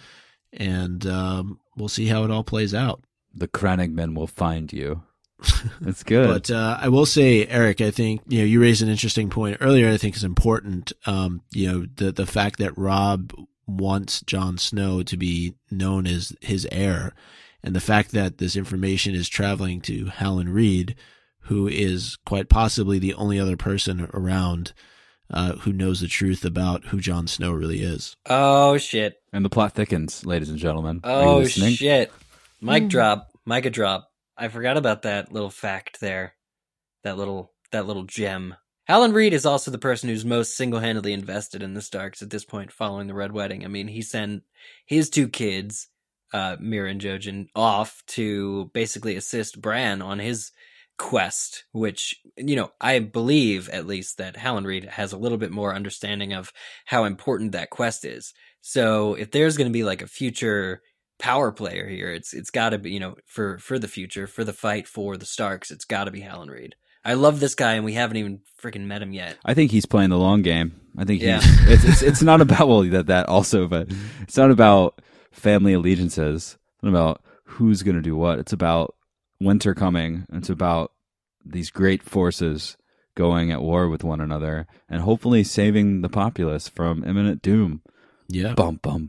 and um, we'll see how it all plays out. The Crannogmen will find you. That's good. But uh, I will say, Eric, I think, you know, you raised an interesting point earlier. I think is important. Um, you know, the the fact that Rob wants Jon Snow to be known as his heir, and the fact that this information is traveling to Howland Reed, who is quite possibly the only other person around uh, who knows the truth about who Jon Snow really is. Oh, shit. And the plot thickens, ladies and gentlemen. Are you Oh, listening? shit. Mic Mm. drop. Mic drop. I forgot about that little fact there. That little that little gem. Howland Reed is also the person who's most single-handedly invested in the Starks at this point following the Red Wedding. I mean, he sent his two kids, uh, Mira and Jojen, off to basically assist Bran on his quest, which, you know, I believe at least that Howland Reed has a little bit more understanding of how important that quest is. So if there's going to be like a future power player here, it's it's got to be, you know, for, for the future, for the fight for the Starks, it's got to be Howland Reed. I love this guy, and we haven't even freaking met him yet. I think he's playing the long game. I think Yeah. he's, it's, it's it's not about, well, that that also, but it's not about family allegiances. It's not about who's going to do what. It's about winter coming. It's about these great forces going at war with one another and hopefully saving the populace from imminent doom. Yeah. Bum, bum,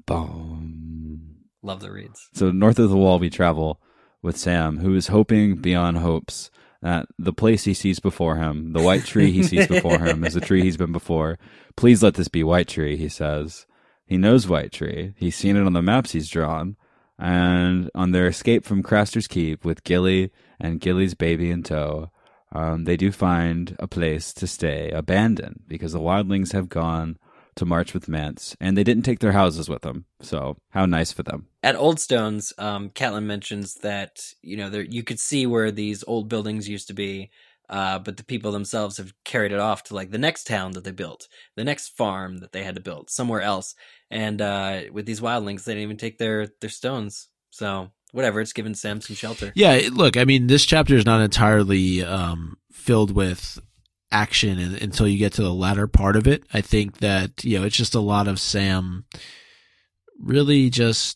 bum. Love the Reeds. So north of the wall we travel with Sam, who is hoping beyond hopes that the place he sees before him, the white tree he sees before him, is the tree he's been before. Please let this be White Tree, he says. He knows White Tree. He's seen it on the maps he's drawn. And on their escape from Craster's Keep with Gilly and Gilly's baby in tow, um, they do find a place to stay abandoned because the wildlings have gone to march with Mance, and they didn't take their houses with them. So how nice for them. At Old Stones, um, Catelyn mentions that, you know, there you could see where these old buildings used to be, uh, but the people themselves have carried it off to like the next town that they built, the next farm that they had to build somewhere else. And uh, with these wildlings, they didn't even take their, their stones. So whatever, it's given Sam some shelter. Yeah, look, I mean, this chapter is not entirely um, filled with action in, until you get to the latter part of it. I think that, you know, it's just a lot of Sam really just,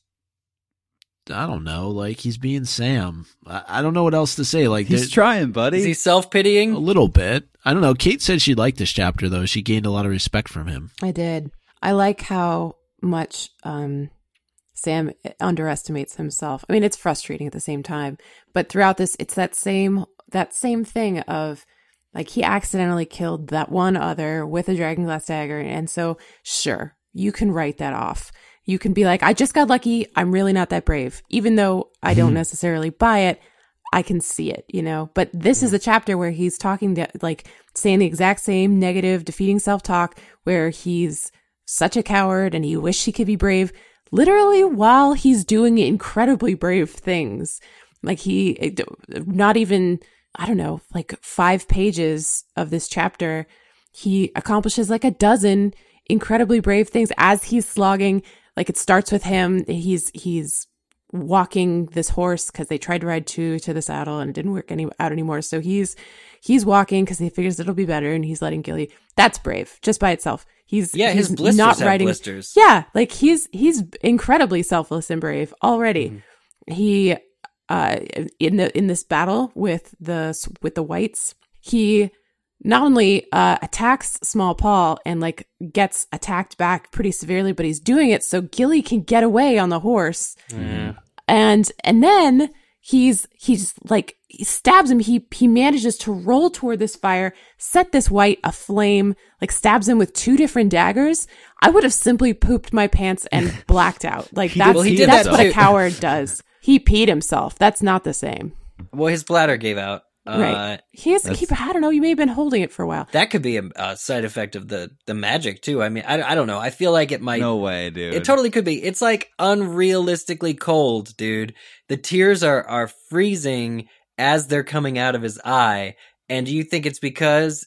I don't know, like he's being Sam. I, I don't know what else to say. Like He's trying, buddy. Is he self-pitying? A little bit. I don't know. Kate said she liked this chapter, though. She gained a lot of respect from him. I did. I like how much um, Sam underestimates himself. I mean, it's frustrating at the same time, but throughout this, it's that same that same thing of like he accidentally killed that one other with a dragonglass dagger, and so sure, you can write that off. You can be like, I just got lucky. I'm really not that brave, even though I don't necessarily buy it. I can see it, you know. But this is a chapter where he's talking to, like, saying the exact same negative, defeating self-talk, where he's such a coward and he wished he could be brave, literally while he's doing incredibly brave things. Like he, not even, I don't know, like five pages of this chapter, he accomplishes like a dozen incredibly brave things as he's slogging. Like it starts with him, he's he's walking this horse because they tried to ride two to the saddle and it didn't work any out anymore. So he's he's walking because he figures it'll be better, and he's letting Gilly. That's brave just by itself. He's yeah, he's his blisters not have riding blisters. Yeah, like he's he's incredibly selfless and brave already. Mm-hmm. He uh in the in this battle with the with the whites, he not only uh attacks Small Paul and like gets attacked back pretty severely, but he's doing it so Gilly can get away on the horse. Mm. And and then he's he's like he stabs him. He he manages to roll toward this fire, set this white aflame, like stabs him with two different daggers. I would have simply pooped my pants and blacked out. Like He that's did- well, he did that's that what too. a coward does. He peed himself. That's not the same. Well, his bladder gave out. Uh, Right. He has he, I don't know, you may have been holding it for a while. That could be a, a side effect of the, the magic, too. I mean, I, I don't know. I feel like it might... No way, dude. It totally could be. It's like unrealistically cold, dude. The tears are, are freezing as they're coming out of his eye. And do you think it's because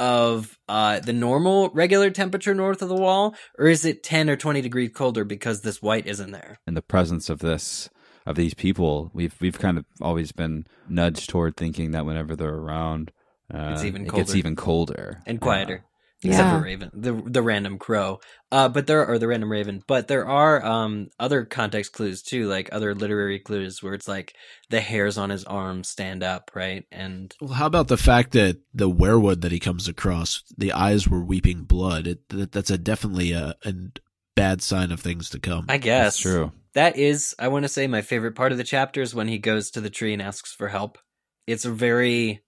of uh, the normal regular temperature north of the wall? Or is it ten or twenty degrees colder because this white isn't there? In the presence of this, of these people, we've we've kind of always been nudged toward thinking that whenever they're around, uh, It's even it gets colder. even colder And quieter. Uh, Except Yeah. for Raven, the the random crow, uh, but there are the random Raven, but there are um other context clues too, like other literary clues where it's like the hairs on his arms stand up, right? And Well, how about the fact that the werewood that he comes across, the eyes were weeping blood? It, that, that's a definitely a, a bad sign of things to come. I guess that's true. that is, I want to say, my favorite part of the chapter is when he goes to the tree and asks for help. It's a very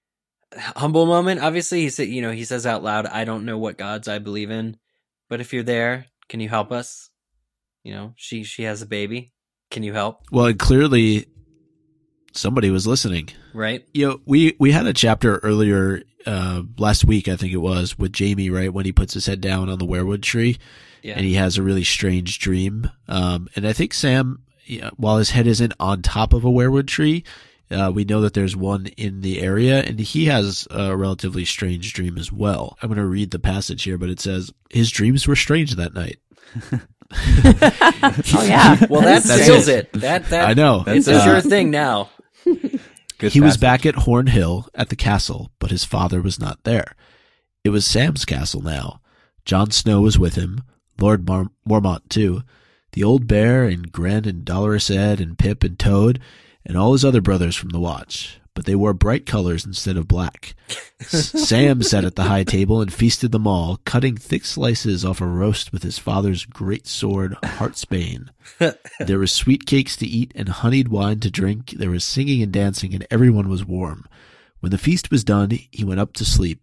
humble moment. Obviously, he said, you know, he says out loud, "I don't know what gods I believe in, but if you're there, can you help us? You know, she she has a baby. Can you help?" Well, and clearly somebody was listening. Right? You know, we, we had a chapter earlier, uh, last week, I think it was, with Jamie, right? When he puts his head down on the werewood tree Yeah. and he has a really strange dream. Um, and I think Sam, yeah, while his head isn't on top of a werewood tree, uh, we know that there's one in the area, and he has a relatively strange dream as well. I'm going to read the passage here, but it says, his dreams were strange that night. Oh yeah. Well, that That's seals it. it. That that I know. It's a Uh, sure thing now. Good He was passage. back at Horn Hill at the castle, but his father was not there. It was Sam's castle now. Jon Snow was with him, Lord Mar- Mormont too, the old bear and Gren and Dolorous Ed and Pip and Toad, and all his other brothers from the Watch. But they wore bright colors instead of black. S- Sam sat at the high table and feasted them all, cutting thick slices off a roast with his father's great sword, Heartsbane. There were sweet cakes to eat and honeyed wine to drink. There was singing and dancing, and everyone was warm. When the feast was done, he went up to sleep.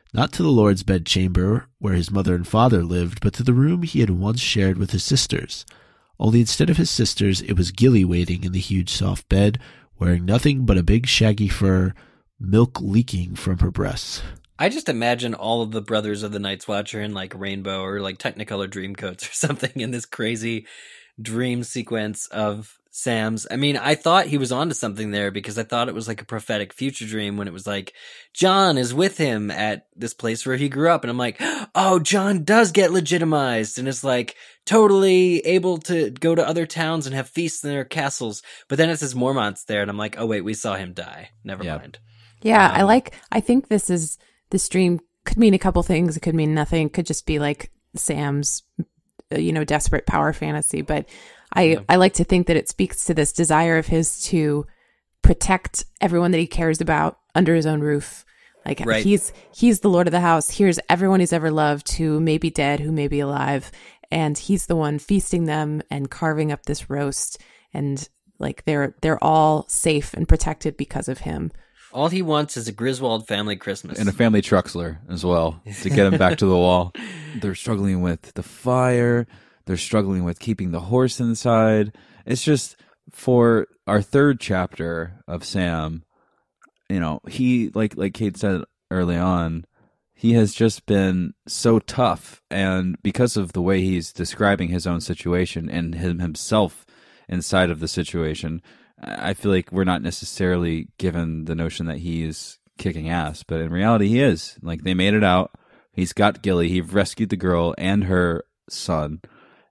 not to the Lord's bedchamber where his mother and father lived, but to the room he had once shared with his sisters. Only instead of his sisters, it was Gilly waiting in the huge soft bed, wearing nothing but a big shaggy fur, milk leaking from her breasts. I just imagine all of the brothers of the Night's Watch are in like rainbow or like Technicolor Dreamcoats or something in this crazy dream sequence of Sam's. I mean, I thought he was onto something there because I thought it was like a prophetic future dream when it was like, John is with him at this place where he grew up. And I'm like, oh, John does get legitimized and is like totally able to go to other towns and have feasts in their castles. But then it says Mormont's there. And I'm like, oh, wait, we saw him die. Never Yep. mind. Yeah, Um, I like, I think this is, this dream could mean a couple things. It could mean nothing. It could just be like Sam's, uh, you know, desperate power fantasy. But I, Yeah. I like to think that it speaks to this desire of his to protect everyone that he cares about under his own roof. Like Right. he's, he's the Lord of the house. Here's everyone he's ever loved who may be dead, who may be alive. And he's the one feasting them and carving up this roast. And like they're, they're all safe and protected because of him. All he wants is a Griswold family Christmas. And a family Truxler as well to get him back to the wall. They're struggling with the fire. They're struggling with keeping the horse inside. It's just for our third chapter of Sam, you know, he, like like Kate said early on, he has just been so tough. And because of the way he's describing his own situation and him himself inside of the situation, I feel like we're not necessarily given the notion that he's kicking ass, but in reality he is. Like, they made it out. He's got Gilly. He rescued the girl and her son.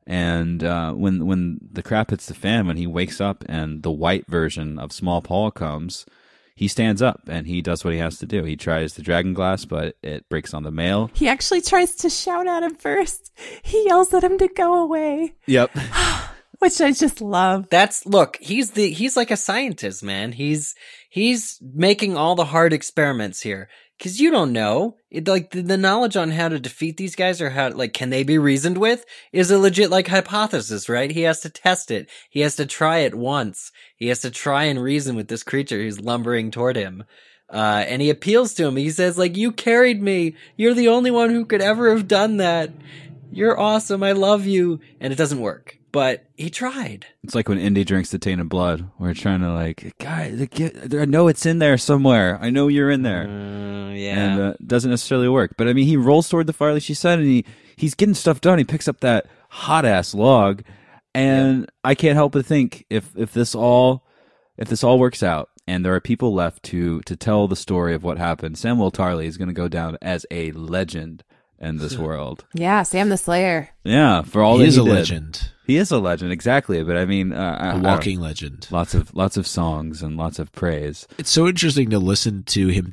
And uh, when when the crap hits the fan, when he wakes up and the white version of Small Paul comes, he stands up and he does what he has to do. He tries the dragon glass, but it breaks on the mail. He actually tries to shout at him first. He yells at him to go away, Yep. which I just love. That's look, he's the he's like a scientist, man. He's he's making all the hard experiments here. Cause you don't know, it, like the, the knowledge on how to defeat these guys or how, like, can they be reasoned with is a legit, like, hypothesis, right? He has to test it. He has to try it once. He has to try and reason with this creature who's lumbering toward him. Uh, and he appeals to him. He says, like, you carried me. You're the only one who could ever have done that. You're awesome. I love you. And it doesn't work. But he tried. It's like when Indy drinks the tainted blood. We're trying to, like, guys, get, I know it's in there somewhere. I know you're in there. Uh, yeah. And uh, doesn't necessarily work. But I mean, he rolls toward the fire, like she said, and he, he's getting stuff done. He picks up that hot ass log, and yep. I can't help but think if if this all if this all works out, and there are people left to to tell the story of what happened, Samwell Tarly is going to go down as a legend in this world. Yeah, Sam the Slayer. Yeah, for all he that is he a did. legend. He is a legend, exactly. But I mean, uh, a walking legend. Lots of lots of songs and lots of praise. It's so interesting to listen to him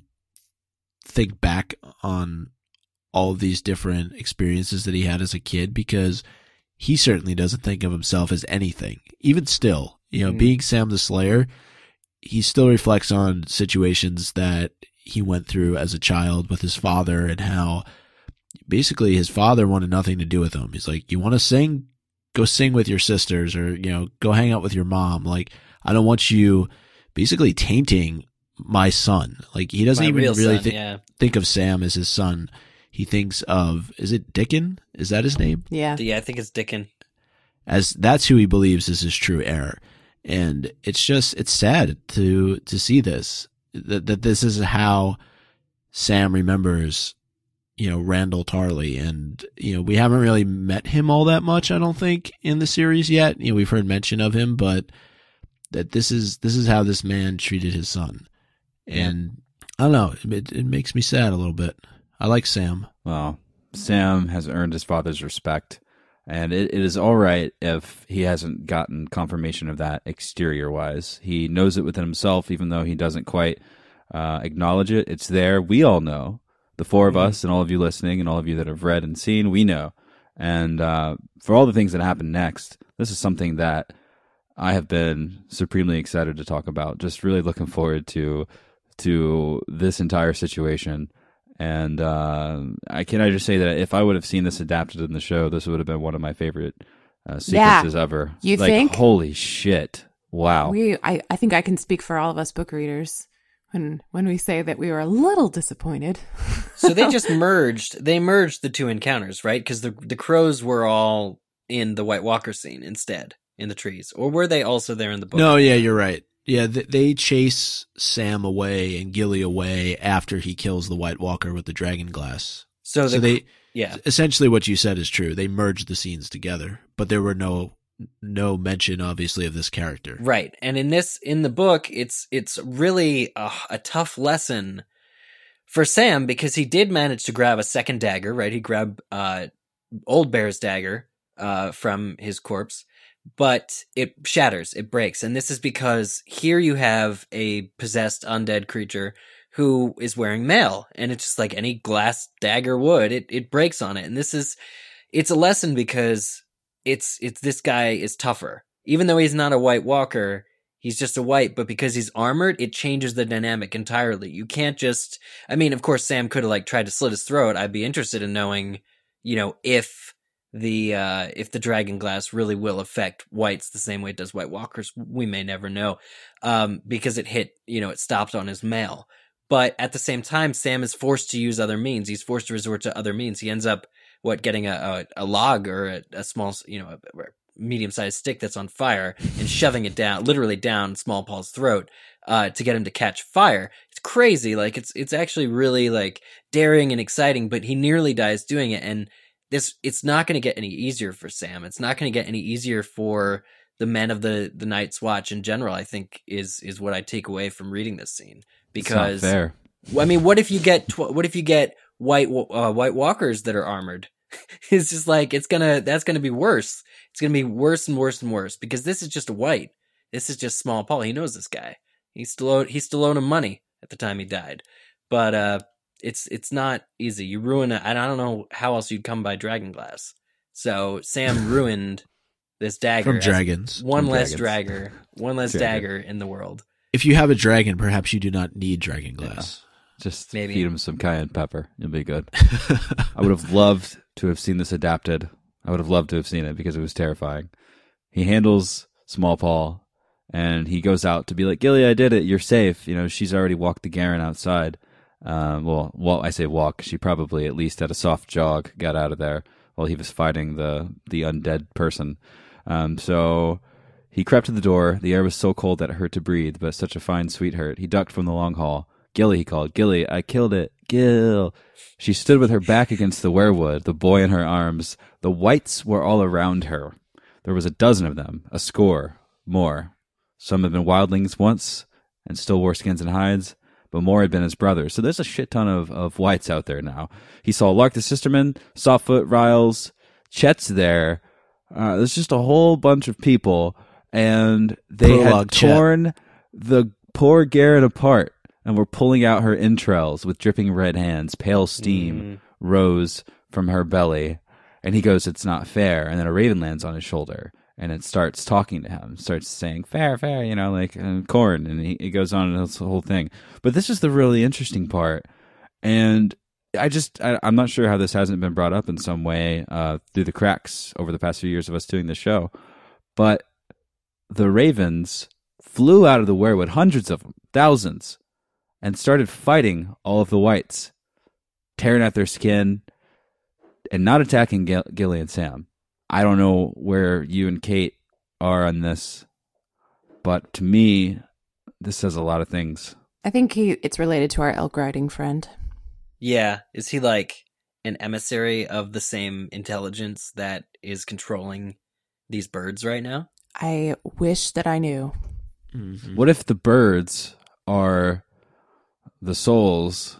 think back on all of these different experiences that he had as a kid, because he certainly doesn't think of himself as anything. Even still, you know, mm. being Sam the Slayer, he still reflects on situations that he went through as a child with his father, and how basically his father wanted nothing to do with him. He's like, you want to sing? Go sing with your sisters, or, you know, go hang out with your mom. Like, I don't want you basically tainting my son. Like, he doesn't my even really son, th- yeah. think of Sam as his son. He thinks of, is it Dickon? Is that his name? Yeah. Yeah, I think it's Dickon. As that's who he believes is his true heir. And it's just, it's sad to, to see this, that, that this is how Sam remembers, you know, Randall Tarly. And, you know, we haven't really met him all that much, I don't think, in the series yet. You know, we've heard mention of him, but that this is, this is how this man treated his son. And I don't know, it, it makes me sad a little bit. I like Sam. Well, Sam has earned his father's respect, and it, it is all right if he hasn't gotten confirmation of that exterior-wise. He knows it within himself, even though he doesn't quite uh, acknowledge it. It's there. We all know. The four of us and all of you listening and all of you that have read and seen, we know. And uh, for all the things that happen next, this is something that I have been supremely excited to talk about. Just really looking forward to to this entire situation. And uh, I can I just say that if I would have seen this adapted in the show, this would have been one of my favorite uh, sequences yeah. ever. You like, think? Holy shit. Wow. We, I, I think I can speak for all of us book readers. when when we say that we were a little disappointed. So they just merged. They merged the two encounters, right? Because the the crows were all in the White Walker scene instead in the trees, or were they also there in the book? No, yeah, you're right. Yeah, th- they chase Sam away and Gilly away after he kills the White Walker with the dragon glass. So, the, so they, yeah, essentially what you said is true. They merged the scenes together, but there were no no mention, obviously, of this character. Right. And in this, in the book, it's it's really a, a tough lesson for Sam because he did manage to grab a second dagger. Right, he grabbed uh, Old Bear's dagger uh, from his corpse. But it shatters, it breaks. And this is because here you have a possessed undead creature who is wearing mail. And it's just like any glass dagger would, it, it breaks on it. And this is, it's a lesson because it's, it's, this guy is tougher. Even though he's not a White Walker, he's just a white, but because he's armored, it changes the dynamic entirely. You can't just, I mean, of course, Sam could have like tried to slit his throat. I'd be interested in knowing, you know, if, the uh if the dragon glass really will affect whites the same way it does White Walkers. We may never know, um because it hit, you know, it stopped on his mail. But at the same time, Sam is forced to use other means. He's forced to resort to other means. He ends up what getting a a, a log or a, a small, you know, a, a medium-sized stick that's on fire and shoving it down, literally down Small Paul's throat, uh to get him to catch fire. It's crazy. Like it's it's actually really like daring and exciting, but he nearly dies doing it. And This, it's not going to get any easier for Sam. It's not going to get any easier for the men of the, the Night's Watch in general, I think is, is what I take away from reading this scene. Because, it's not fair. I mean, what if you get, tw- what if you get white, uh, White Walkers that are armored? It's just like, it's gonna, that's gonna be worse. It's gonna be worse and worse and worse because this is just a white. This is just Small Paul. He knows this guy. He's still, owed, he still owed him money at the time he died. But, uh, It's it's not easy. You ruin it. I don't know how else you'd come by dragon glass. So Sam ruined this dagger. From dragons. One From less dragons. dagger. One less Dragon. dagger in the world. If you have a dragon, perhaps you do not need dragon glass. Yeah. Just Maybe. feed him some cayenne pepper. You'll be good. I would have loved to have seen this adapted. I would have loved to have seen it because it was terrifying. He handles Small Paul and he goes out to be like, Gilly, I did it. You're safe. You know, she's already walked the Garen outside. Um, well, well, I say walk. She probably at least had a soft jog, got out of there while he was fighting the the undead person. Um, so he crept to the door. The air was so cold that it hurt to breathe, but such a fine, sweet hurt. He ducked from the long hall. Gilly, he called. Gilly, I killed it. Gil. She stood with her back against the weirwood, the boy in her arms. The whites were all around her. There was a dozen of them, a score, more. Some had been wildlings once and still wore skins and hides, but more had been his brothers. So there's a shit ton of, of whites out there now. He saw Lark the Sisterman, Softfoot, Riles, Chet's there. Uh, there's just a whole bunch of people, and they Prologue had torn Chet. the poor Garen apart and were pulling out her entrails with dripping red hands. Pale steam mm. rose from her belly, and he goes, "It's not fair." And then a raven lands on his shoulder. And it starts talking to him, starts saying, fair, fair, you know, like uh, corn. And he, he goes on and this whole thing. But this is the really interesting part. And I just, I, I'm not sure how this hasn't been brought up in some way uh, through the cracks over the past few years of us doing the show. But the ravens flew out of the weirwood, hundreds of them, thousands, and started fighting all of the whites, tearing at their skin and not attacking Gil- Gilly and Sam. I don't know where you and Kate are on this, but to me, this says a lot of things. I think he, it's related to our elk riding friend. Yeah. Is he like an emissary of the same intelligence that is controlling these birds right now? I wish that I knew. Mm-hmm. What if the birds are the souls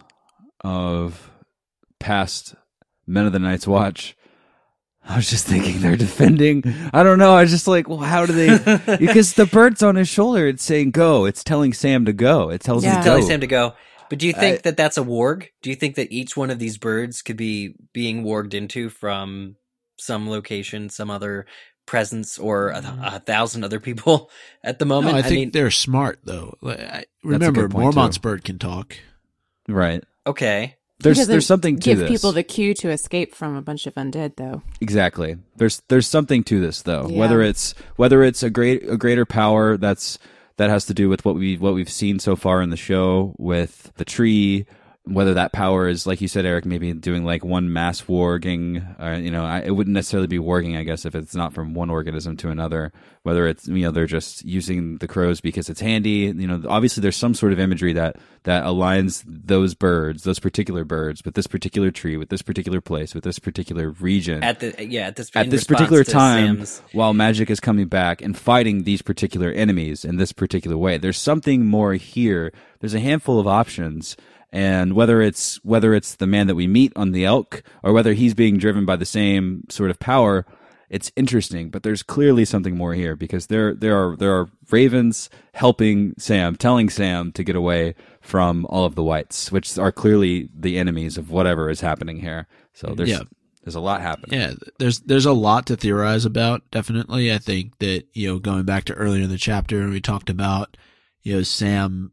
of past men of the Night's Watch? I was just thinking they're defending. I don't know. I was just like, well, how do they? Because the bird's on his shoulder. It's saying go. It's telling Sam to go. It tells yeah. him It's to telling go. Sam to go. But do you think I, that that's a warg? Do you think that each one of these birds could be being warged into from some location, some other presence, or a, a thousand other people at the moment? No, I think I mean, they're smart, though. I, remember, Mormont's bird can talk. Right. Okay. There's there's something to give this. Give people the cue to escape from a bunch of undead, though. Exactly. There's there's something to this, though. Yeah. Whether it's whether it's a great a greater power that's that has to do with what we what we've seen so far in the show with the tree. Whether that power is, like you said, Eric, maybe doing like one mass warging, uh, you know, I, it wouldn't necessarily be warging, I guess, if it's not from one organism to another. Whether it's, you know, they're just using the crows because it's handy. You know, obviously there's some sort of imagery that that aligns those birds, those particular birds, with this particular tree, with this particular place, with this particular region. At the yeah, at this at in this response particular to time, Sam's- while magic is coming back and fighting these particular enemies in this particular way. There's something more here. There's a handful of options. And whether it's whether it's the man that we meet on the elk or whether he's being driven by the same sort of power, it's interesting. But there's clearly something more here because there there are there are ravens helping Sam, telling Sam to get away from all of the whites, which are clearly the enemies of whatever is happening here. So there's Yeah. there's a lot happening. Yeah, there's there's a lot to theorize about. Definitely, I think that, you know, going back to earlier in the chapter, we talked about, you know, Sam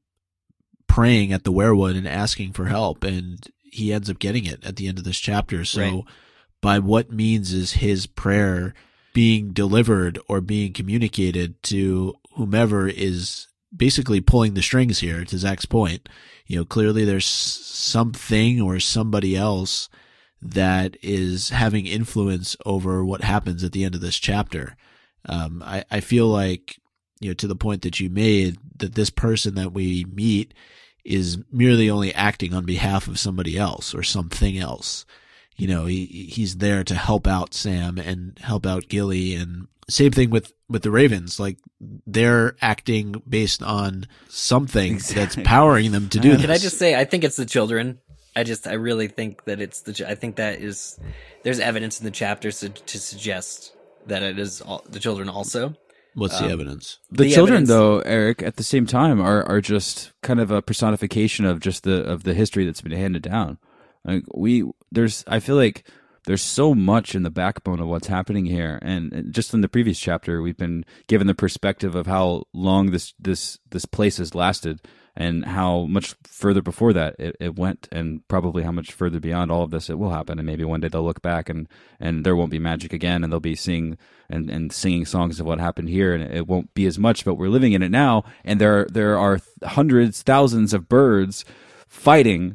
praying at the werewood and asking for help, and he ends up getting it at the end of this chapter. So Right. by what means is his prayer being delivered or being communicated to whomever is basically pulling the strings here, to Zach's point? You know, clearly there's something or somebody else that is having influence over what happens at the end of this chapter. Um, I, I feel like, you know, to the point that you made, that this person that we meet is merely only acting on behalf of somebody else or something else. You know, he he's there to help out Sam and help out Gilly, and same thing with, with the Ravens. Like, they're acting based on something Exactly. that's powering them to do this. Can I just say, I think it's the children. I just, I really think that it's the, ch- I think that is, there's evidence in the chapters to, to suggest that it is all, the children also. What's the um, evidence? The, The children, evidence- though, Eric, at the same time, are, are just kind of a personification of just the of the history that's been handed down. Like we, there's, I feel like there's so much in the backbone of what's happening here, and and just in the previous chapter, we've been given the perspective of how long this this this place has lasted, and how much further before that it, it went, and probably how much further beyond all of this it will happen. And maybe one day they'll look back and, and there won't be magic again, and they'll be seeing and, and singing songs of what happened here, and it won't be as much, but we're living in it now, and there there are hundreds, thousands of birds fighting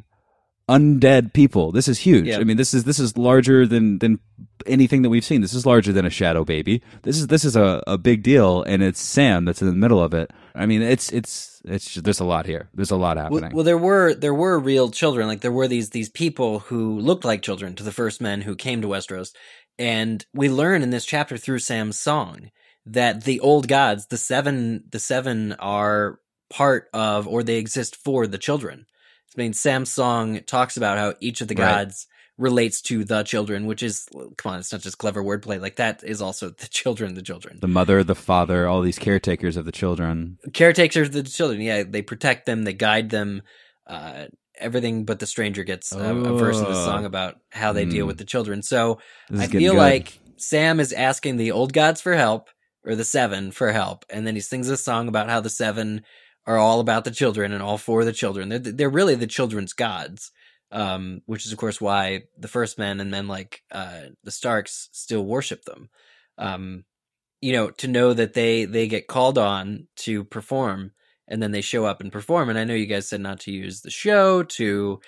undead people. This is huge. Yeah. I mean, this is this is larger than than anything that we've seen. This is larger than a shadow baby. This is this is a, a big deal, and it's Sam that's in the middle of it. I mean, it's it's it's just, there's a lot here. There's a lot happening. Well, well, there were there were real children. Like there were these these people who looked like children to the first men who came to Westeros, and we learn in this chapter through Sam's song that the old gods, the seven, the seven, are part of, or they exist for the children. I mean, Sam's song talks about how each of the Right. gods relates to the children, which is, come on, it's not just clever wordplay. Like that is also the children, the children. the mother, the father, all these caretakers of the children. Caretakers of the children, yeah, they protect them, they guide them. Uh, everything but the stranger gets a, a verse in the Oh. song about how they deal Hmm. with the children. So This I is getting feel good. like Sam is asking the old gods for help, or the seven for help, and then he sings a song about how the seven are all about the children and all for the children. They're they're really the children's gods, um, which is of course why the first men and men like uh, the Starks still worship them. Um, you know, to know that they they get called on to perform, and then they show up and perform. And I know you guys said not to use the show to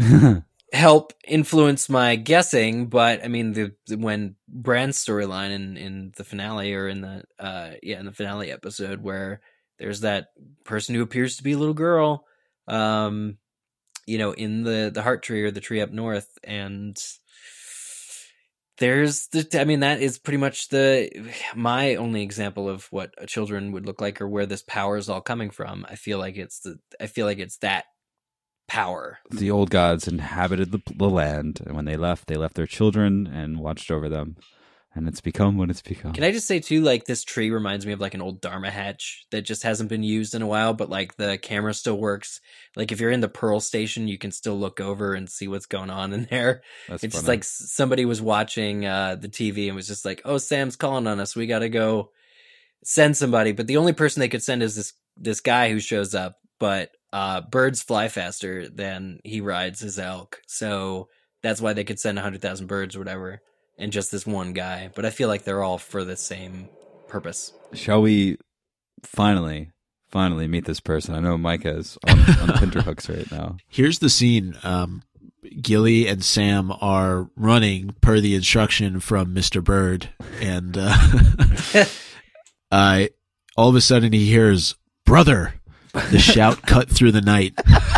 help influence my guessing, but I mean, the, the when Bran's storyline in in the finale, or in the uh yeah in the finale episode, where there's that person who appears to be a little girl, um, you know, in the the heart tree or the tree up north, and there's the I mean, that is pretty much the my only example of what a children would look like, or where this power is all coming from. I feel like it's the I feel like it's that power. The old gods inhabited the, the land, and when they left, they left their children and watched over them. And it's become what it's become. Can I just say too, like, this tree reminds me of like an old Dharma hatch that just hasn't been used in a while, but like the camera still works. Like if you're in the Pearl Station, you can still look over and see what's going on in there. That's It's just funny. like s- somebody was watching uh, the T V and was just like, "Oh, Sam's calling on us. We got to go send somebody." But the only person they could send is this this guy who shows up. But uh, birds fly faster than he rides his elk, so that's why they could send a hundred thousand birds or whatever. And just this one guy, but I feel like they're all for the same purpose. Shall we finally, finally meet this person. I know Micah is on, on tenterhooks right now. Here's the scene. Um, Gilly and Sam are running per the instruction from Mister Bird, and uh, uh, all of a sudden he hears, "Brother!" The shout cut through the night.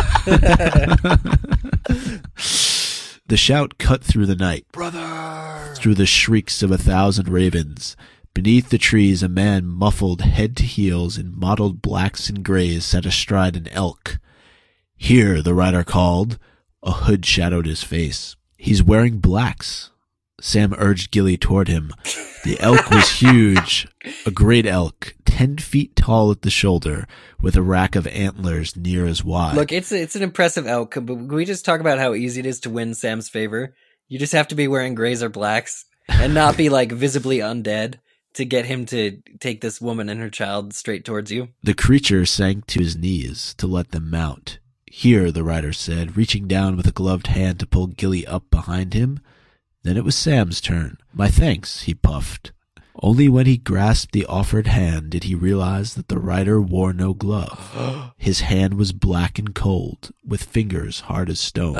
The shout cut through the night. Brother! Through the shrieks of a thousand ravens. Beneath the trees, a man muffled head to heels in mottled blacks and grays sat astride an elk. "Here," the rider called. A hood shadowed his face. "He's wearing blacks." Sam urged Gilly toward him. The elk was huge, a great elk, ten feet tall at the shoulder, with a rack of antlers near as wide. Look, it's it's an impressive elk, but can we just talk about how easy it is to win Sam's favor? You just have to be wearing grays or blacks and not be like visibly undead to get him to take this woman and her child straight towards you. The creature sank to his knees to let them mount. "Here," the rider said, reaching down with a gloved hand to pull Gilly up behind him. Then it was Sam's turn. "My thanks," he puffed. Only when he grasped the offered hand did he realize that the rider wore no glove. His hand was black and cold, with fingers hard as stone.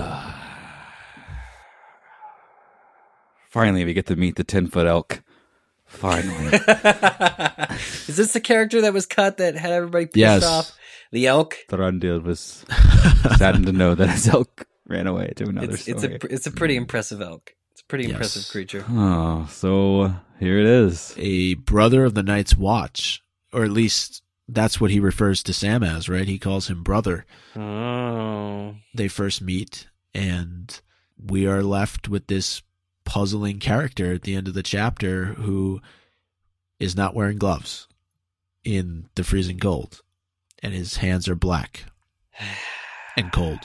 Finally, we get to meet the ten-foot elk. Finally. Is this the character that was cut that had everybody pissed Yes. off? The elk? Thranduil was saddened to know that his elk ran away to another It's, it's, story. a, it's a pretty impressive elk. It's a pretty Yes. impressive creature. Oh, so here it is. A brother of the Night's Watch, or at least that's what he refers to Sam as, right? He calls him brother. Oh. They first meet, and we are left with this puzzling character at the end of the chapter who is not wearing gloves in the freezing cold, and his hands are black and cold.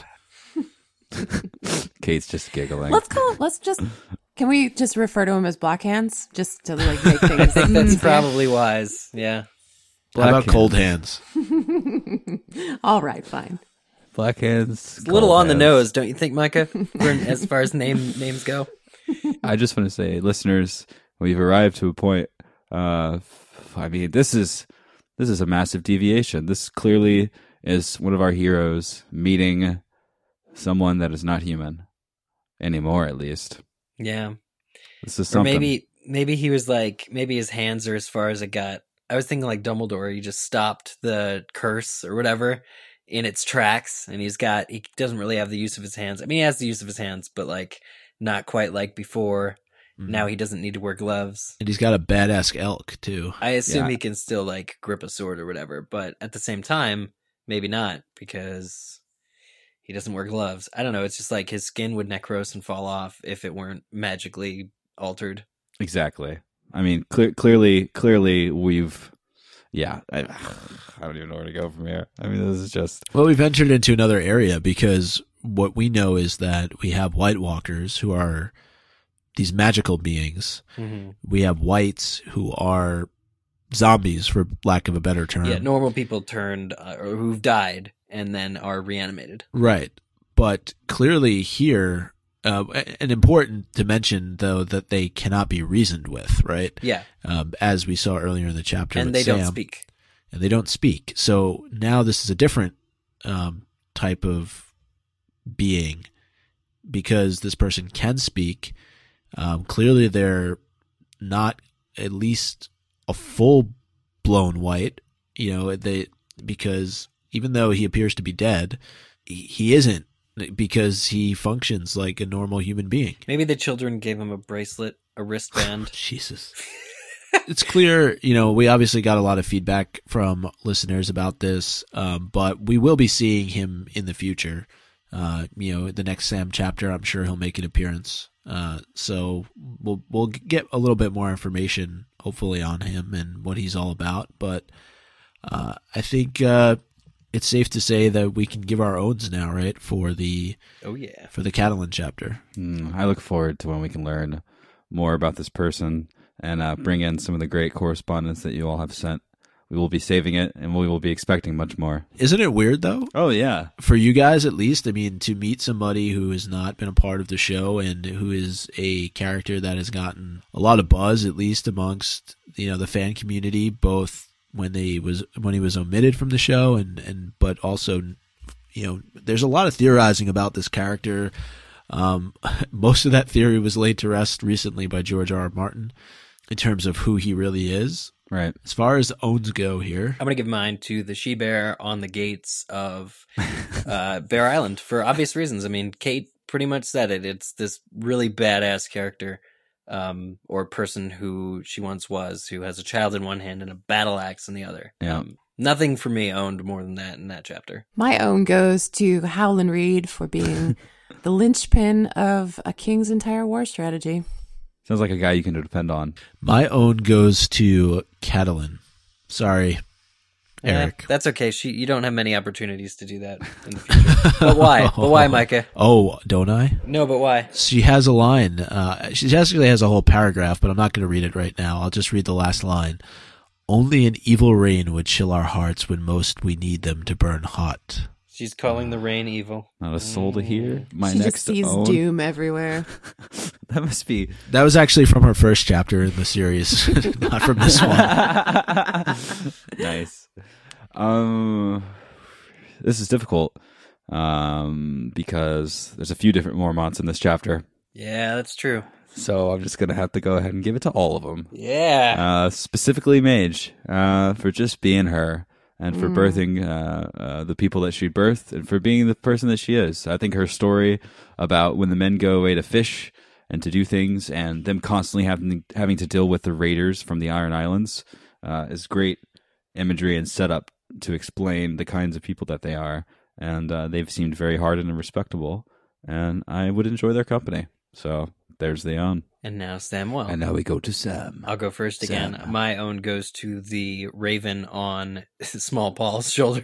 Kate's just giggling. Let's call. Let's just. Can we just refer to him as Black Hands, just to like make things? I think that's easier? probably wise. Yeah. How about Black cold hands? All right, fine. Black hands. It's a little cold on the hands. nose, don't you think, Micah? For, as far as name names go. I just want to say, listeners, we've arrived to a point. Uh, f- I mean, this is this is a massive deviation. This clearly is one of our heroes meeting someone that is not human anymore. At least, Yeah. this is Or something. maybe maybe he was like, maybe his hands are as far as it got. I was thinking like Dumbledore. He just stopped the curse or whatever in its tracks, and he's got, he doesn't really have the use of his hands. I mean, he has the use of his hands, but like not quite like before. Mm-hmm. Now he doesn't need to wear gloves. And he's got a badass elk, too. I assume Yeah. he can still like grip a sword or whatever, but at the same time, maybe not, because he doesn't wear gloves. I don't know. It's just like his skin would necrose and fall off if it weren't magically altered. Exactly. I mean, cle- clearly, clearly, we've. Yeah, I, I don't even know where to go from here. I mean, this is just. Well, we've entered into another area because what we know is that we have White Walkers who are these magical beings. Mm-hmm. We have whites who are zombies, for lack of a better term. Yeah, normal people turned uh, or who've died and then are reanimated. Right. But clearly here, uh, and important to mention, though, that they cannot be reasoned with, right? Yeah, Um, as we saw earlier in the chapter and with they don't Sam. speak. And they don't speak. So now this is a different um, type of being because this person can speak. Um, clearly, they're not at least a full blown white, you know, they because even though he appears to be dead, he, he isn't because he functions like a normal human being. Maybe the children gave him a bracelet, a wristband. Jesus. It's clear, you know, we obviously got a lot of feedback from listeners about this, um, but we will be seeing him in the future. Uh, you know, the next Sam chapter, I'm sure he'll make an appearance. Uh, so we'll we'll get a little bit more information, hopefully, on him and what he's all about. But uh, I think uh, it's safe to say that we can give our owns now, right, for the Oh yeah. for the Catalan chapter. Mm, I look forward to when we can learn more about this person and uh, bring in some of the great correspondence that you all have sent. We will be saving it, and we will be expecting much more. Isn't it weird, though? Oh, yeah. For you guys, at least, I mean, to meet somebody who has not been a part of the show and who is a character that has gotten a lot of buzz, at least amongst, you know, the fan community, both when they was when he was omitted from the show, and and but also, you know, there's a lot of theorizing about this character. Um, most of that theory was laid to rest recently by George R. R. Martin in terms of who he really is. Right. As far as owns go here, I'm going to give mine to the she-bear on the gates of uh, Bear Island for obvious reasons. I mean, Kate pretty much said it. It's this really badass character, um, or person who she once was, who has a child in one hand and a battle axe in the other. Yeah. Um, nothing for me owned more than that in that chapter. My own goes to Howland Reed for being the linchpin of a king's entire war strategy. Sounds like a guy you can depend on. my own goes to Catelyn. Sorry, Eric. Eh, that's okay. She, you don't have many opportunities to do that in the future. But why? But why, Micah? Oh, don't I? No, but why? She has a line. Uh, she actually has a whole paragraph, but I'm not going to read it right now. I'll just read the last line. Only an evil rain would chill our hearts when most we need them to burn hot. She's calling the rain evil. Not a soul to hear. My she next just sees own. doom everywhere. That must be That was actually from her first chapter in the series, not from this one. nice. Um, this is difficult um, because there's a few different Mormonts in this chapter. Yeah, that's true. So I'm just going to have to go ahead and give it to all of them. Yeah. Uh, specifically Mage, uh, for just being her and for Mm. birthing uh, uh, the people that she birthed and for being the person that she is. I think her story about when the men go away to fish and to do things and them constantly having, having to deal with the raiders from the Iron Islands uh, is great imagery and setup to explain the kinds of people that they are. And uh, they've seemed very hardened and respectable. And I would enjoy their company. So there's the own. And now Samuel. And now we go to Sam. I'll go first again. Sam. My own goes to the raven on Small Paul's shoulder.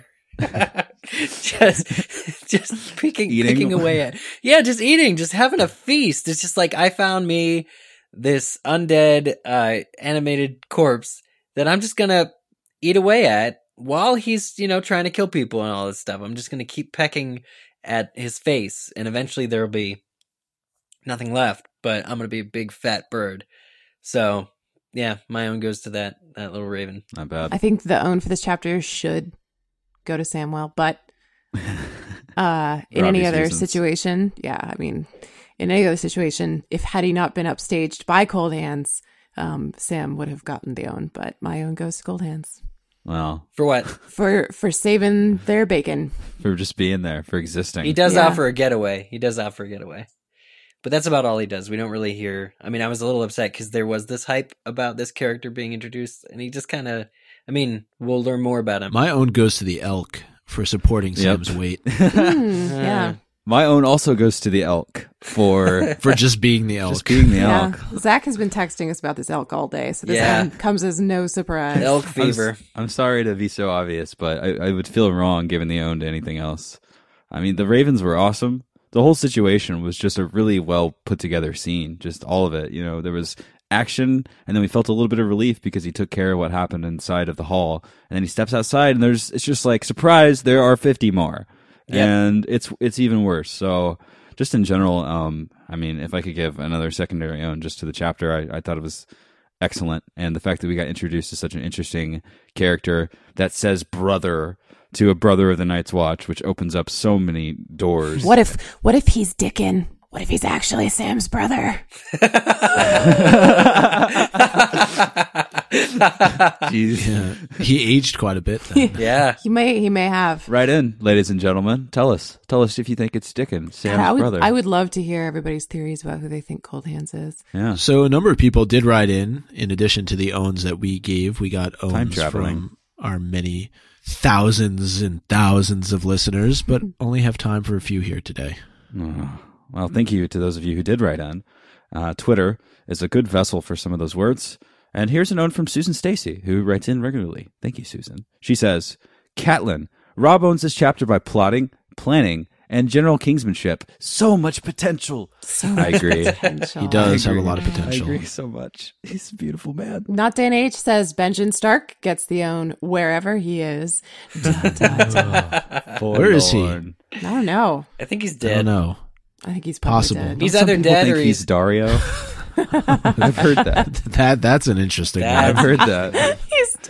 just just picking, Eating? picking away at yeah, just eating, just having a feast. It's just like I found me this undead uh animated corpse that I'm just gonna eat away at while he's, you know, trying to kill people and all this stuff. I'm just gonna keep pecking at his face, and eventually there'll be nothing left, but I'm gonna be a big fat bird. So yeah, my own goes to that that little raven. Not bad. I think the own for this chapter should go to Samwell, but uh, in For any obvious other reasons. situation, yeah, I mean, in any other situation, if had he not been upstaged by Cold Hands, um, Sam would have gotten the own, but my own goes to Cold Hands Well, For what? for for saving their bacon. for just being there, for existing. He does Yeah. offer a getaway. He does offer a getaway. But that's about all he does. We don't really hear. I mean, I was a little upset because there was this hype about this character being introduced, and he just kind of. I mean, we'll learn more about him. My own goes to the elk for supporting Yep. Sam's weight, Mm, yeah, My own also goes to the elk for for just being the elk. just being the yeah. elk. Zach has been texting us about this elk all day, so this Yeah. one comes as no surprise. Elk I'm, s- fever. I'm sorry to be so obvious, but I, I would feel wrong giving the own to anything else. I mean, the Ravens were awesome. The whole situation was just a really well put together scene. Just all of it. You know, there was action, and then we felt a little bit of relief because he took care of what happened inside of the hall. And then he steps outside, and there's it's just like, surprise, there are fifty more. Yep. And it's it's even worse. So just in general, um, I mean, if I could give another secondary own just to the chapter, I, I thought it was excellent. And the fact that we got introduced to such an interesting character that says brother to a brother of the Night's Watch, which opens up so many doors. What if what if he's Dickon? What if he's actually Sam's brother? Jeez. Yeah. He aged quite a bit then. Yeah. He may he may have. Right in, ladies and gentlemen. Tell us. Tell us if you think it's Dickon, Sam's I would brother. I would love to hear everybody's theories about who they think Cold Hands is. Yeah. So a number of people did write in, in addition to the owns that we gave. We got Time owns traveling. from our many thousands and thousands of listeners, but only have time for a few here today. Oh, well, thank you to those of you who did write in. Uh, Twitter is a good vessel for some of those words. And here's a note from Susan Stacy, who writes in regularly. Thank you, Susan. She says, Catelyn, Rob owns this chapter by plotting, planning, and general kingsmanship. So much potential. So I much agree. potential. He does I have a agree. lot of I potential. agree so much. He's a beautiful man. Not Dan H says Benjamin Stark gets the own wherever he is. Dun, dun, dun. Where is he? Forlorn. I don't know. I think he's I don't dead. know. I think he's probably Possible. dead. He's Some either people dead think or he's he's Dario. I've heard that. That that's an interesting That- I've one. heard that. He's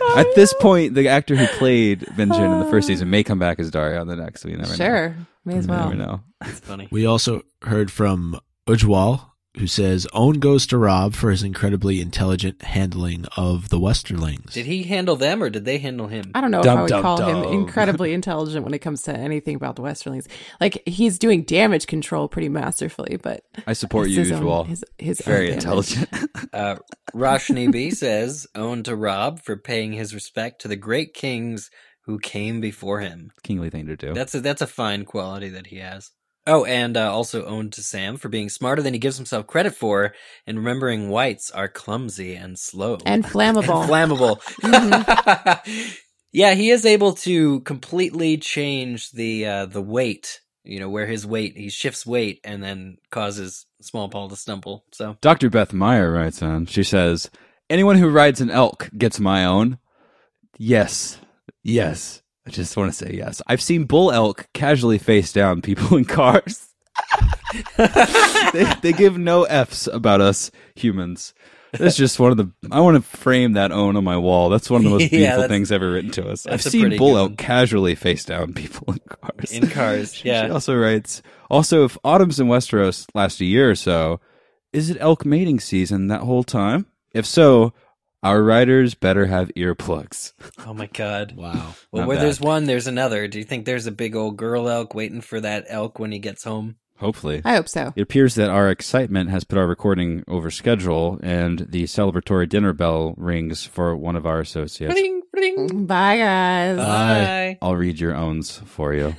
At this point, the actor who played Benjen in the first season may come back as Daria on the next. We never know. Sure, may as You well. never know. It's funny. We also heard from Ujwal, who says, Owen goes to Rob for his incredibly intelligent handling of the Westerlings. Did he handle them or did they handle him? I don't know Dum, if I would dum, call dum. him incredibly intelligent when it comes to anything about the Westerlings. Like, he's doing damage control pretty masterfully, but I support it's you, his own- Usual. his- his own Very damage. intelligent. Uh, Roshni B says, own to Rob for paying his respect to the great kings who came before him. Kingly thing to do. That's a, that's a fine quality that he has. Oh, and uh, also owned to Sam for being smarter than he gives himself credit for and remembering whites are clumsy and slow. And flammable. And flammable. Yeah, he is able to completely change the uh, the weight, you know, where his weight, he shifts weight and then causes Small Paul to stumble. So Doctor Beth Meyer writes on. She says, anyone who rides an elk gets my own. Yes. Yes. I just want to say yes. I've seen bull elk casually face down people in cars. they, they give no F's about us humans. That's just one of the. I want to frame that own on my wall. That's one of the most Yeah, beautiful that's- things ever written to us. I've that's a seen pretty bull good elk one. casually face down people in cars. in cars, She yeah. also writes, also, if autumns in Westeros last a year or so, is it elk mating season that whole time? If so, our riders better have earplugs. Oh my god. Wow. Well, Not where bad. there's one, there's another. Do you think there's a big old girl elk waiting for that elk when he gets home? Hopefully. I hope so. It appears that our excitement has put our recording over schedule, and the celebratory dinner bell rings for one of our associates. Bling, bling. Bye, guys. Bye. I'll read your owns for you.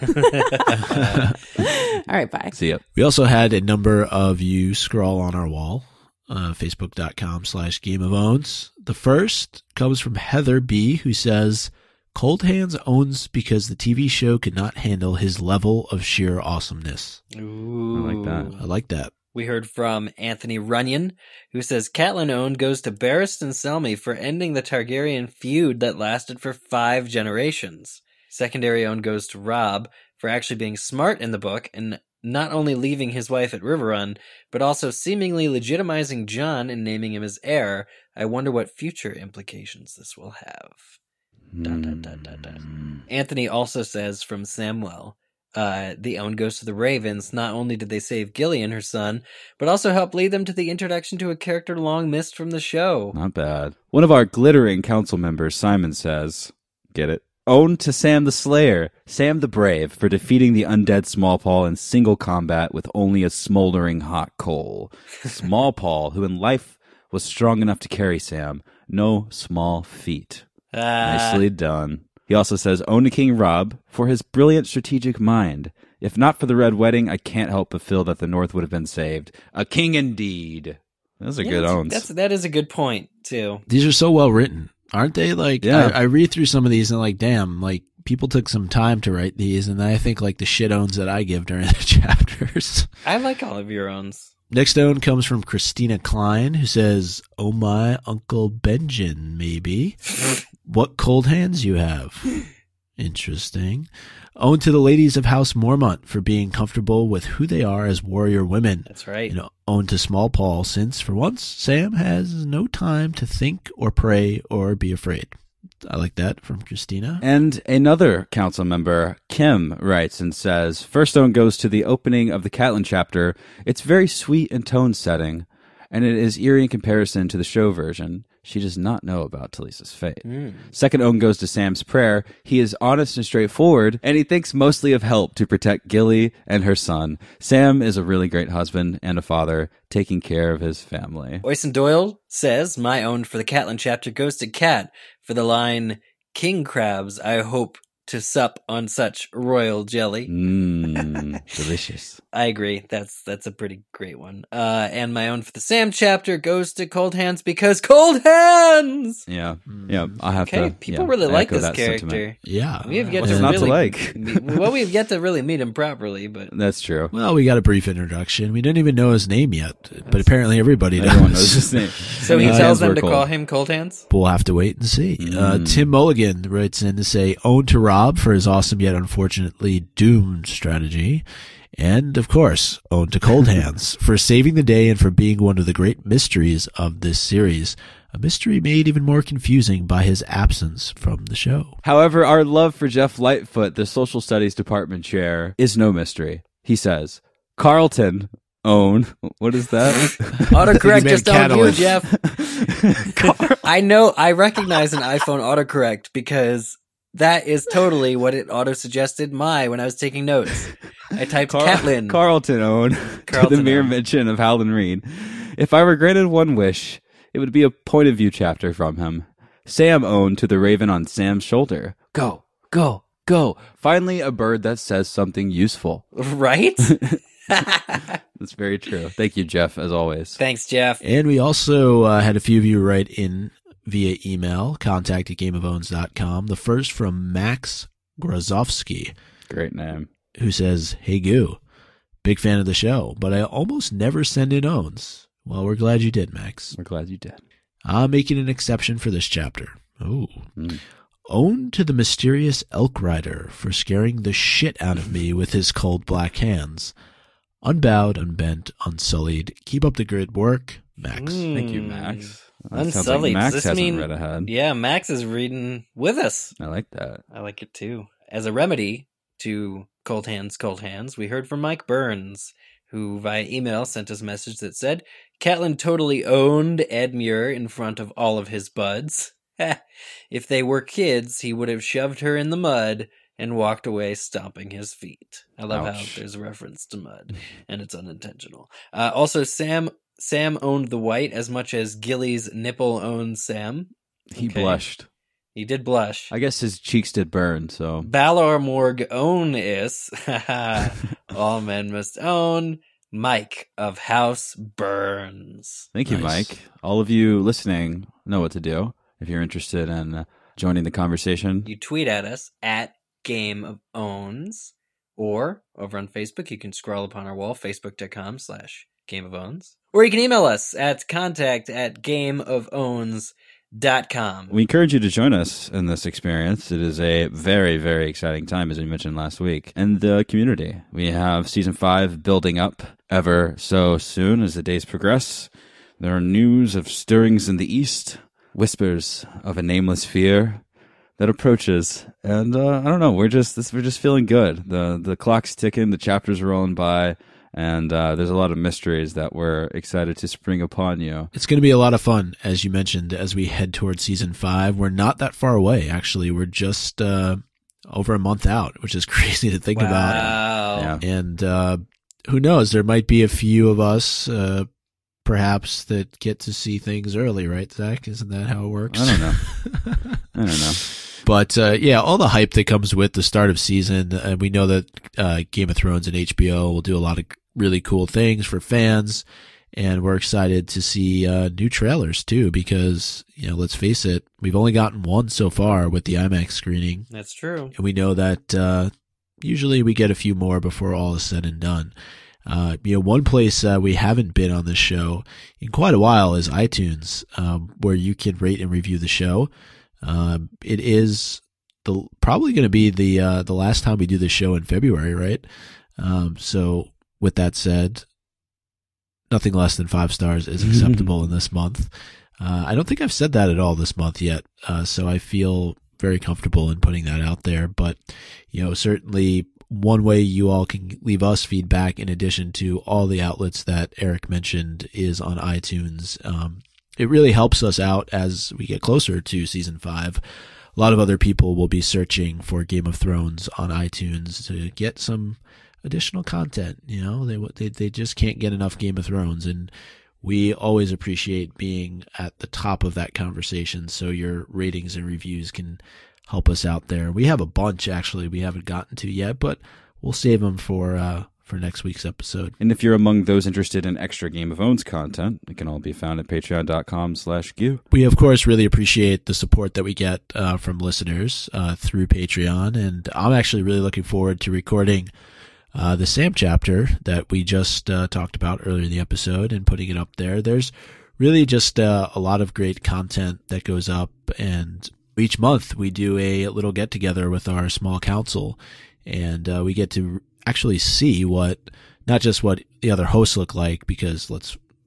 All right, bye. See ya. We also had a number of you scroll on our wall, uh, facebook.com slash Game of Owns. The first comes from Heather B., who says, Cold Hands owns because the T V show could not handle his level of sheer awesomeness. Ooh. I like that. I like that. We heard from Anthony Runyon, who says Catelyn owned goes to Barristan Selmy for ending the Targaryen feud that lasted for five generations. Secondary owned goes to Rob for actually being smart in the book and not only leaving his wife at Riverrun, but also seemingly legitimizing Jon and naming him as heir. I wonder what future implications this will have. Dun, dun, dun, dun, dun. Anthony also says from Samwell, uh, the own goes to the Ravens. Not only did they save Gillian, her son, but also help lead them to the introduction to a character long missed from the show. Not bad. One of our glittering council members, Simon, says, get it? Own to Sam the Slayer, Sam the Brave, for defeating the undead Small Paul in single combat with only a smoldering hot coal. Small Paul, who in life was strong enough to carry Sam, no small feat. Ah, Nicely done. He also says, own to King Rob for his brilliant strategic mind. If not for the Red Wedding, I can't help but feel that the North would have been saved. A king indeed. Those are yeah, good that's- owns. That's, that is a good point, too. These are so well written, aren't they? Like, Yeah. I, I read through some of these and like, damn, like people took some time to write these, and I think like the shit owns that I give during the chapters. I like all of your owns. Next own comes from Christina Klein, who says, "Oh my Uncle Benjen, maybe. What cold hands you have." Interesting. Own to the ladies of House Mormont for being comfortable with who they are as warrior women. That's right. You know, own to Small Paul, since for once Sam has no time to think or pray or be afraid. I like that from Christina. And another council member, Kim, writes and says, first own goes to the opening of the Catelyn chapter. It's very sweet in tone setting, and it is eerie in comparison to the show version. She does not know about Talisa's fate. Mm. Second own goes to Sam's prayer. He is honest and straightforward, and he thinks mostly of help to protect Gilly and her son. Sam is a really great husband and a father, taking care of his family. Oyson Doyle says, my own for the Catelyn chapter goes to Cat for the line, King crabs, I hope to sup on such royal jelly. Mmm, delicious. I agree. That's that's a pretty great one. Uh, and my own for the Sam chapter goes to Cold Hands because Cold Hands! Yeah, yeah, I'll have Okay, to. people yeah, really like echo this that character. sentiment. Yeah. We have yet What's to not to really like? meet, well, we have yet to really meet him properly, but That's true. Well, we got a brief introduction. We didn't even know his name yet, but apparently everybody does. Everyone knows his name. so he His tells hands them were to cold. call him Cold Hands. We'll have to wait and see. Uh, Mm. Tim Mulligan writes in to say, own to Rob for his awesome yet unfortunately doomed strategy. And, of course, own to Cold Hands for saving the day and for being one of the great mysteries of this series. a mystery made even more confusing by his absence from the show. However, our love for Jeff Lightfoot, the social studies department chair, is no mystery. He says, Carlton own. What is that? Autocorrect Man, just owned you, Catalyst. Jeff. I know, I recognize an iPhone autocorrect because that is totally what it auto-suggested my when I was taking notes. I typed Car- Catlin. Carlton own to Carlton the mere own. mention of Howland Reed. If I were granted one wish, it would be a point of view chapter from him. Sam owned to the raven on Sam's shoulder. Go, go, go. Finally, a bird that says something useful. Right? That's very true. Thank you, Jeff, as always. Thanks, Jeff. And we also uh, had a few of you write in via email, contact at game of owns dot com. The first from Max Grozovsky, Great name. who says, "Hey Goo, big fan of the show, but I almost never send in owns." Well, we're glad you did, Max. We're glad you did. I'm making an exception for this chapter. Oh. Mm. Own to the mysterious elk rider for scaring the shit out of me with his cold black hands. Unbowed, unbent, unsullied. Keep up the good work, Max. Mm. Thank you, Max. That sounds Unsullied. like Max Does this hasn't mean- read ahead. Yeah, Max is reading with us. I like that. I like it too. As a remedy to cold hands, cold hands, we heard from Mike Burns, who via email sent us a message that said, Catlin totally owned Ed Muir in front of all of his buds. If they were kids, he would have shoved her in the mud and walked away stomping his feet. I love Ouch. how there's a reference to mud, and it's unintentional. Uh, also, Sam Sam owned the white as much as Gilly's nipple owned Sam. He Okay. blushed. He did blush. I guess his cheeks did burn, so. Balor Morg own is all men must own Mike of House Burns. Thank you, Nice. Mike. All of you listening know what to do if you're interested in uh, joining the conversation. You tweet at us at Game of Owns, or over on Facebook, you can scroll upon our wall, facebook.com slash Game of Owns. Or you can email us at contact at gameofowns dot com. We encourage you to join us in this experience. It is a very, very exciting time, as we mentioned last week, in the community. We have season five building up ever so soon as the days progress. There are news of stirrings in the east, whispers of a nameless fear that approaches, and uh, I don't know. We're just this, we're just feeling good. the The clock's ticking, the chapters are rolling by, and uh, there's a lot of mysteries that we're excited to spring upon you. It's going to be a lot of fun, as you mentioned, as we head towards season five. We're not that far away, actually. We're just uh, over a month out, which is crazy to think about. Wow. Yeah. And uh, who knows? There might be a few of us, uh, perhaps, that get to see things early, right, Zach? Isn't that how it works? I don't know. I don't know. But uh, yeah, all the hype that comes with the start of season, and we know that uh, Game of Thrones and H B O will do a lot of really cool things for fans, and we're excited to see uh, new trailers too. Because you know, let's face it, we've only gotten one so far with the IMAX screening, That's true. and we know that uh, usually we get a few more before all is said and done. Uh, you know, one place uh, we haven't been on this show in quite a while is iTunes, um, where you can rate and review the show. Um, it is the probably going to be the uh, the last time we do this show in February, right? Um, so with that said, nothing less than five stars is acceptable in this month. Uh, I don't think I've said that at all this month yet, uh, so I feel very comfortable in putting that out there. But you know, certainly one way you all can leave us feedback, in addition to all the outlets that Eric mentioned, is on iTunes. Um, It really helps us out as we get closer to season five. A lot of other people will be searching for Game of Thrones on iTunes to get some additional content. You know, they they they just can't get enough Game of Thrones, and we always appreciate being at the top of that conversation. So your ratings and reviews can help us out there. We have a bunch actually we haven't gotten to yet, but we'll save them for uh, for next week's episode. And if you're among those interested in extra Game of Owns content, it can all be found at patreon.com slash Q. We, of course, really appreciate the support that we get uh, from listeners uh, through Patreon. And I'm actually really looking forward to recording uh, the Sam chapter that we just uh, talked about earlier in the episode and putting it up there. There's really just uh, a lot of great content that goes up. And each month we do a little get together with our small council, and uh, we get to actually see what, not just what the other hosts look like, because let's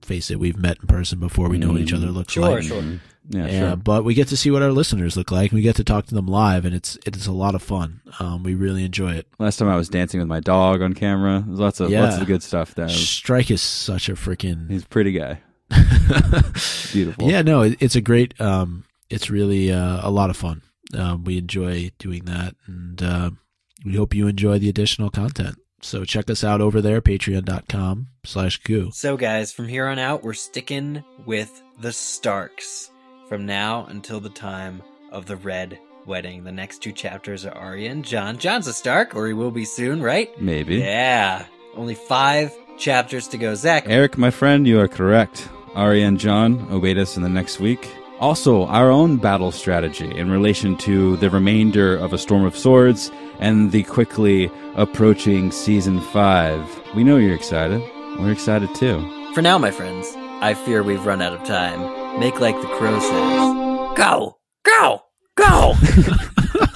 face it, we've met in person before. We know what each other looks Sure, like. sure. Yeah, Yeah, sure. but we get to see what our listeners look like. We get to talk to them live, and it's it's a lot of fun. Um, we really enjoy it. Last time I was dancing with my dog on camera. There's lots of Yeah. lots of good stuff there. Strike is such a freaking He's a pretty guy. Beautiful. yeah. No, it, it's a great. Um, it's really uh, a lot of fun. Um, we enjoy doing that, and uh, we hope you enjoy the additional content. So check us out over there, patreon.com slash goo. So, guys, from here on out, we're sticking with the Starks from now until the time of the Red Wedding. The next two chapters are Arya and Jon. Jon's a Stark, or he will be soon, right? Maybe. Yeah. Only five chapters to go. Zach. Eric, my friend, you are correct. Arya and Jon await us in the next week. Also, our own battle strategy in relation to the remainder of A Storm of Swords and the quickly approaching season five. We know you're excited. We're excited too. For now, my friends, I fear we've run out of time. Make like the crow says. Go! Go! Go!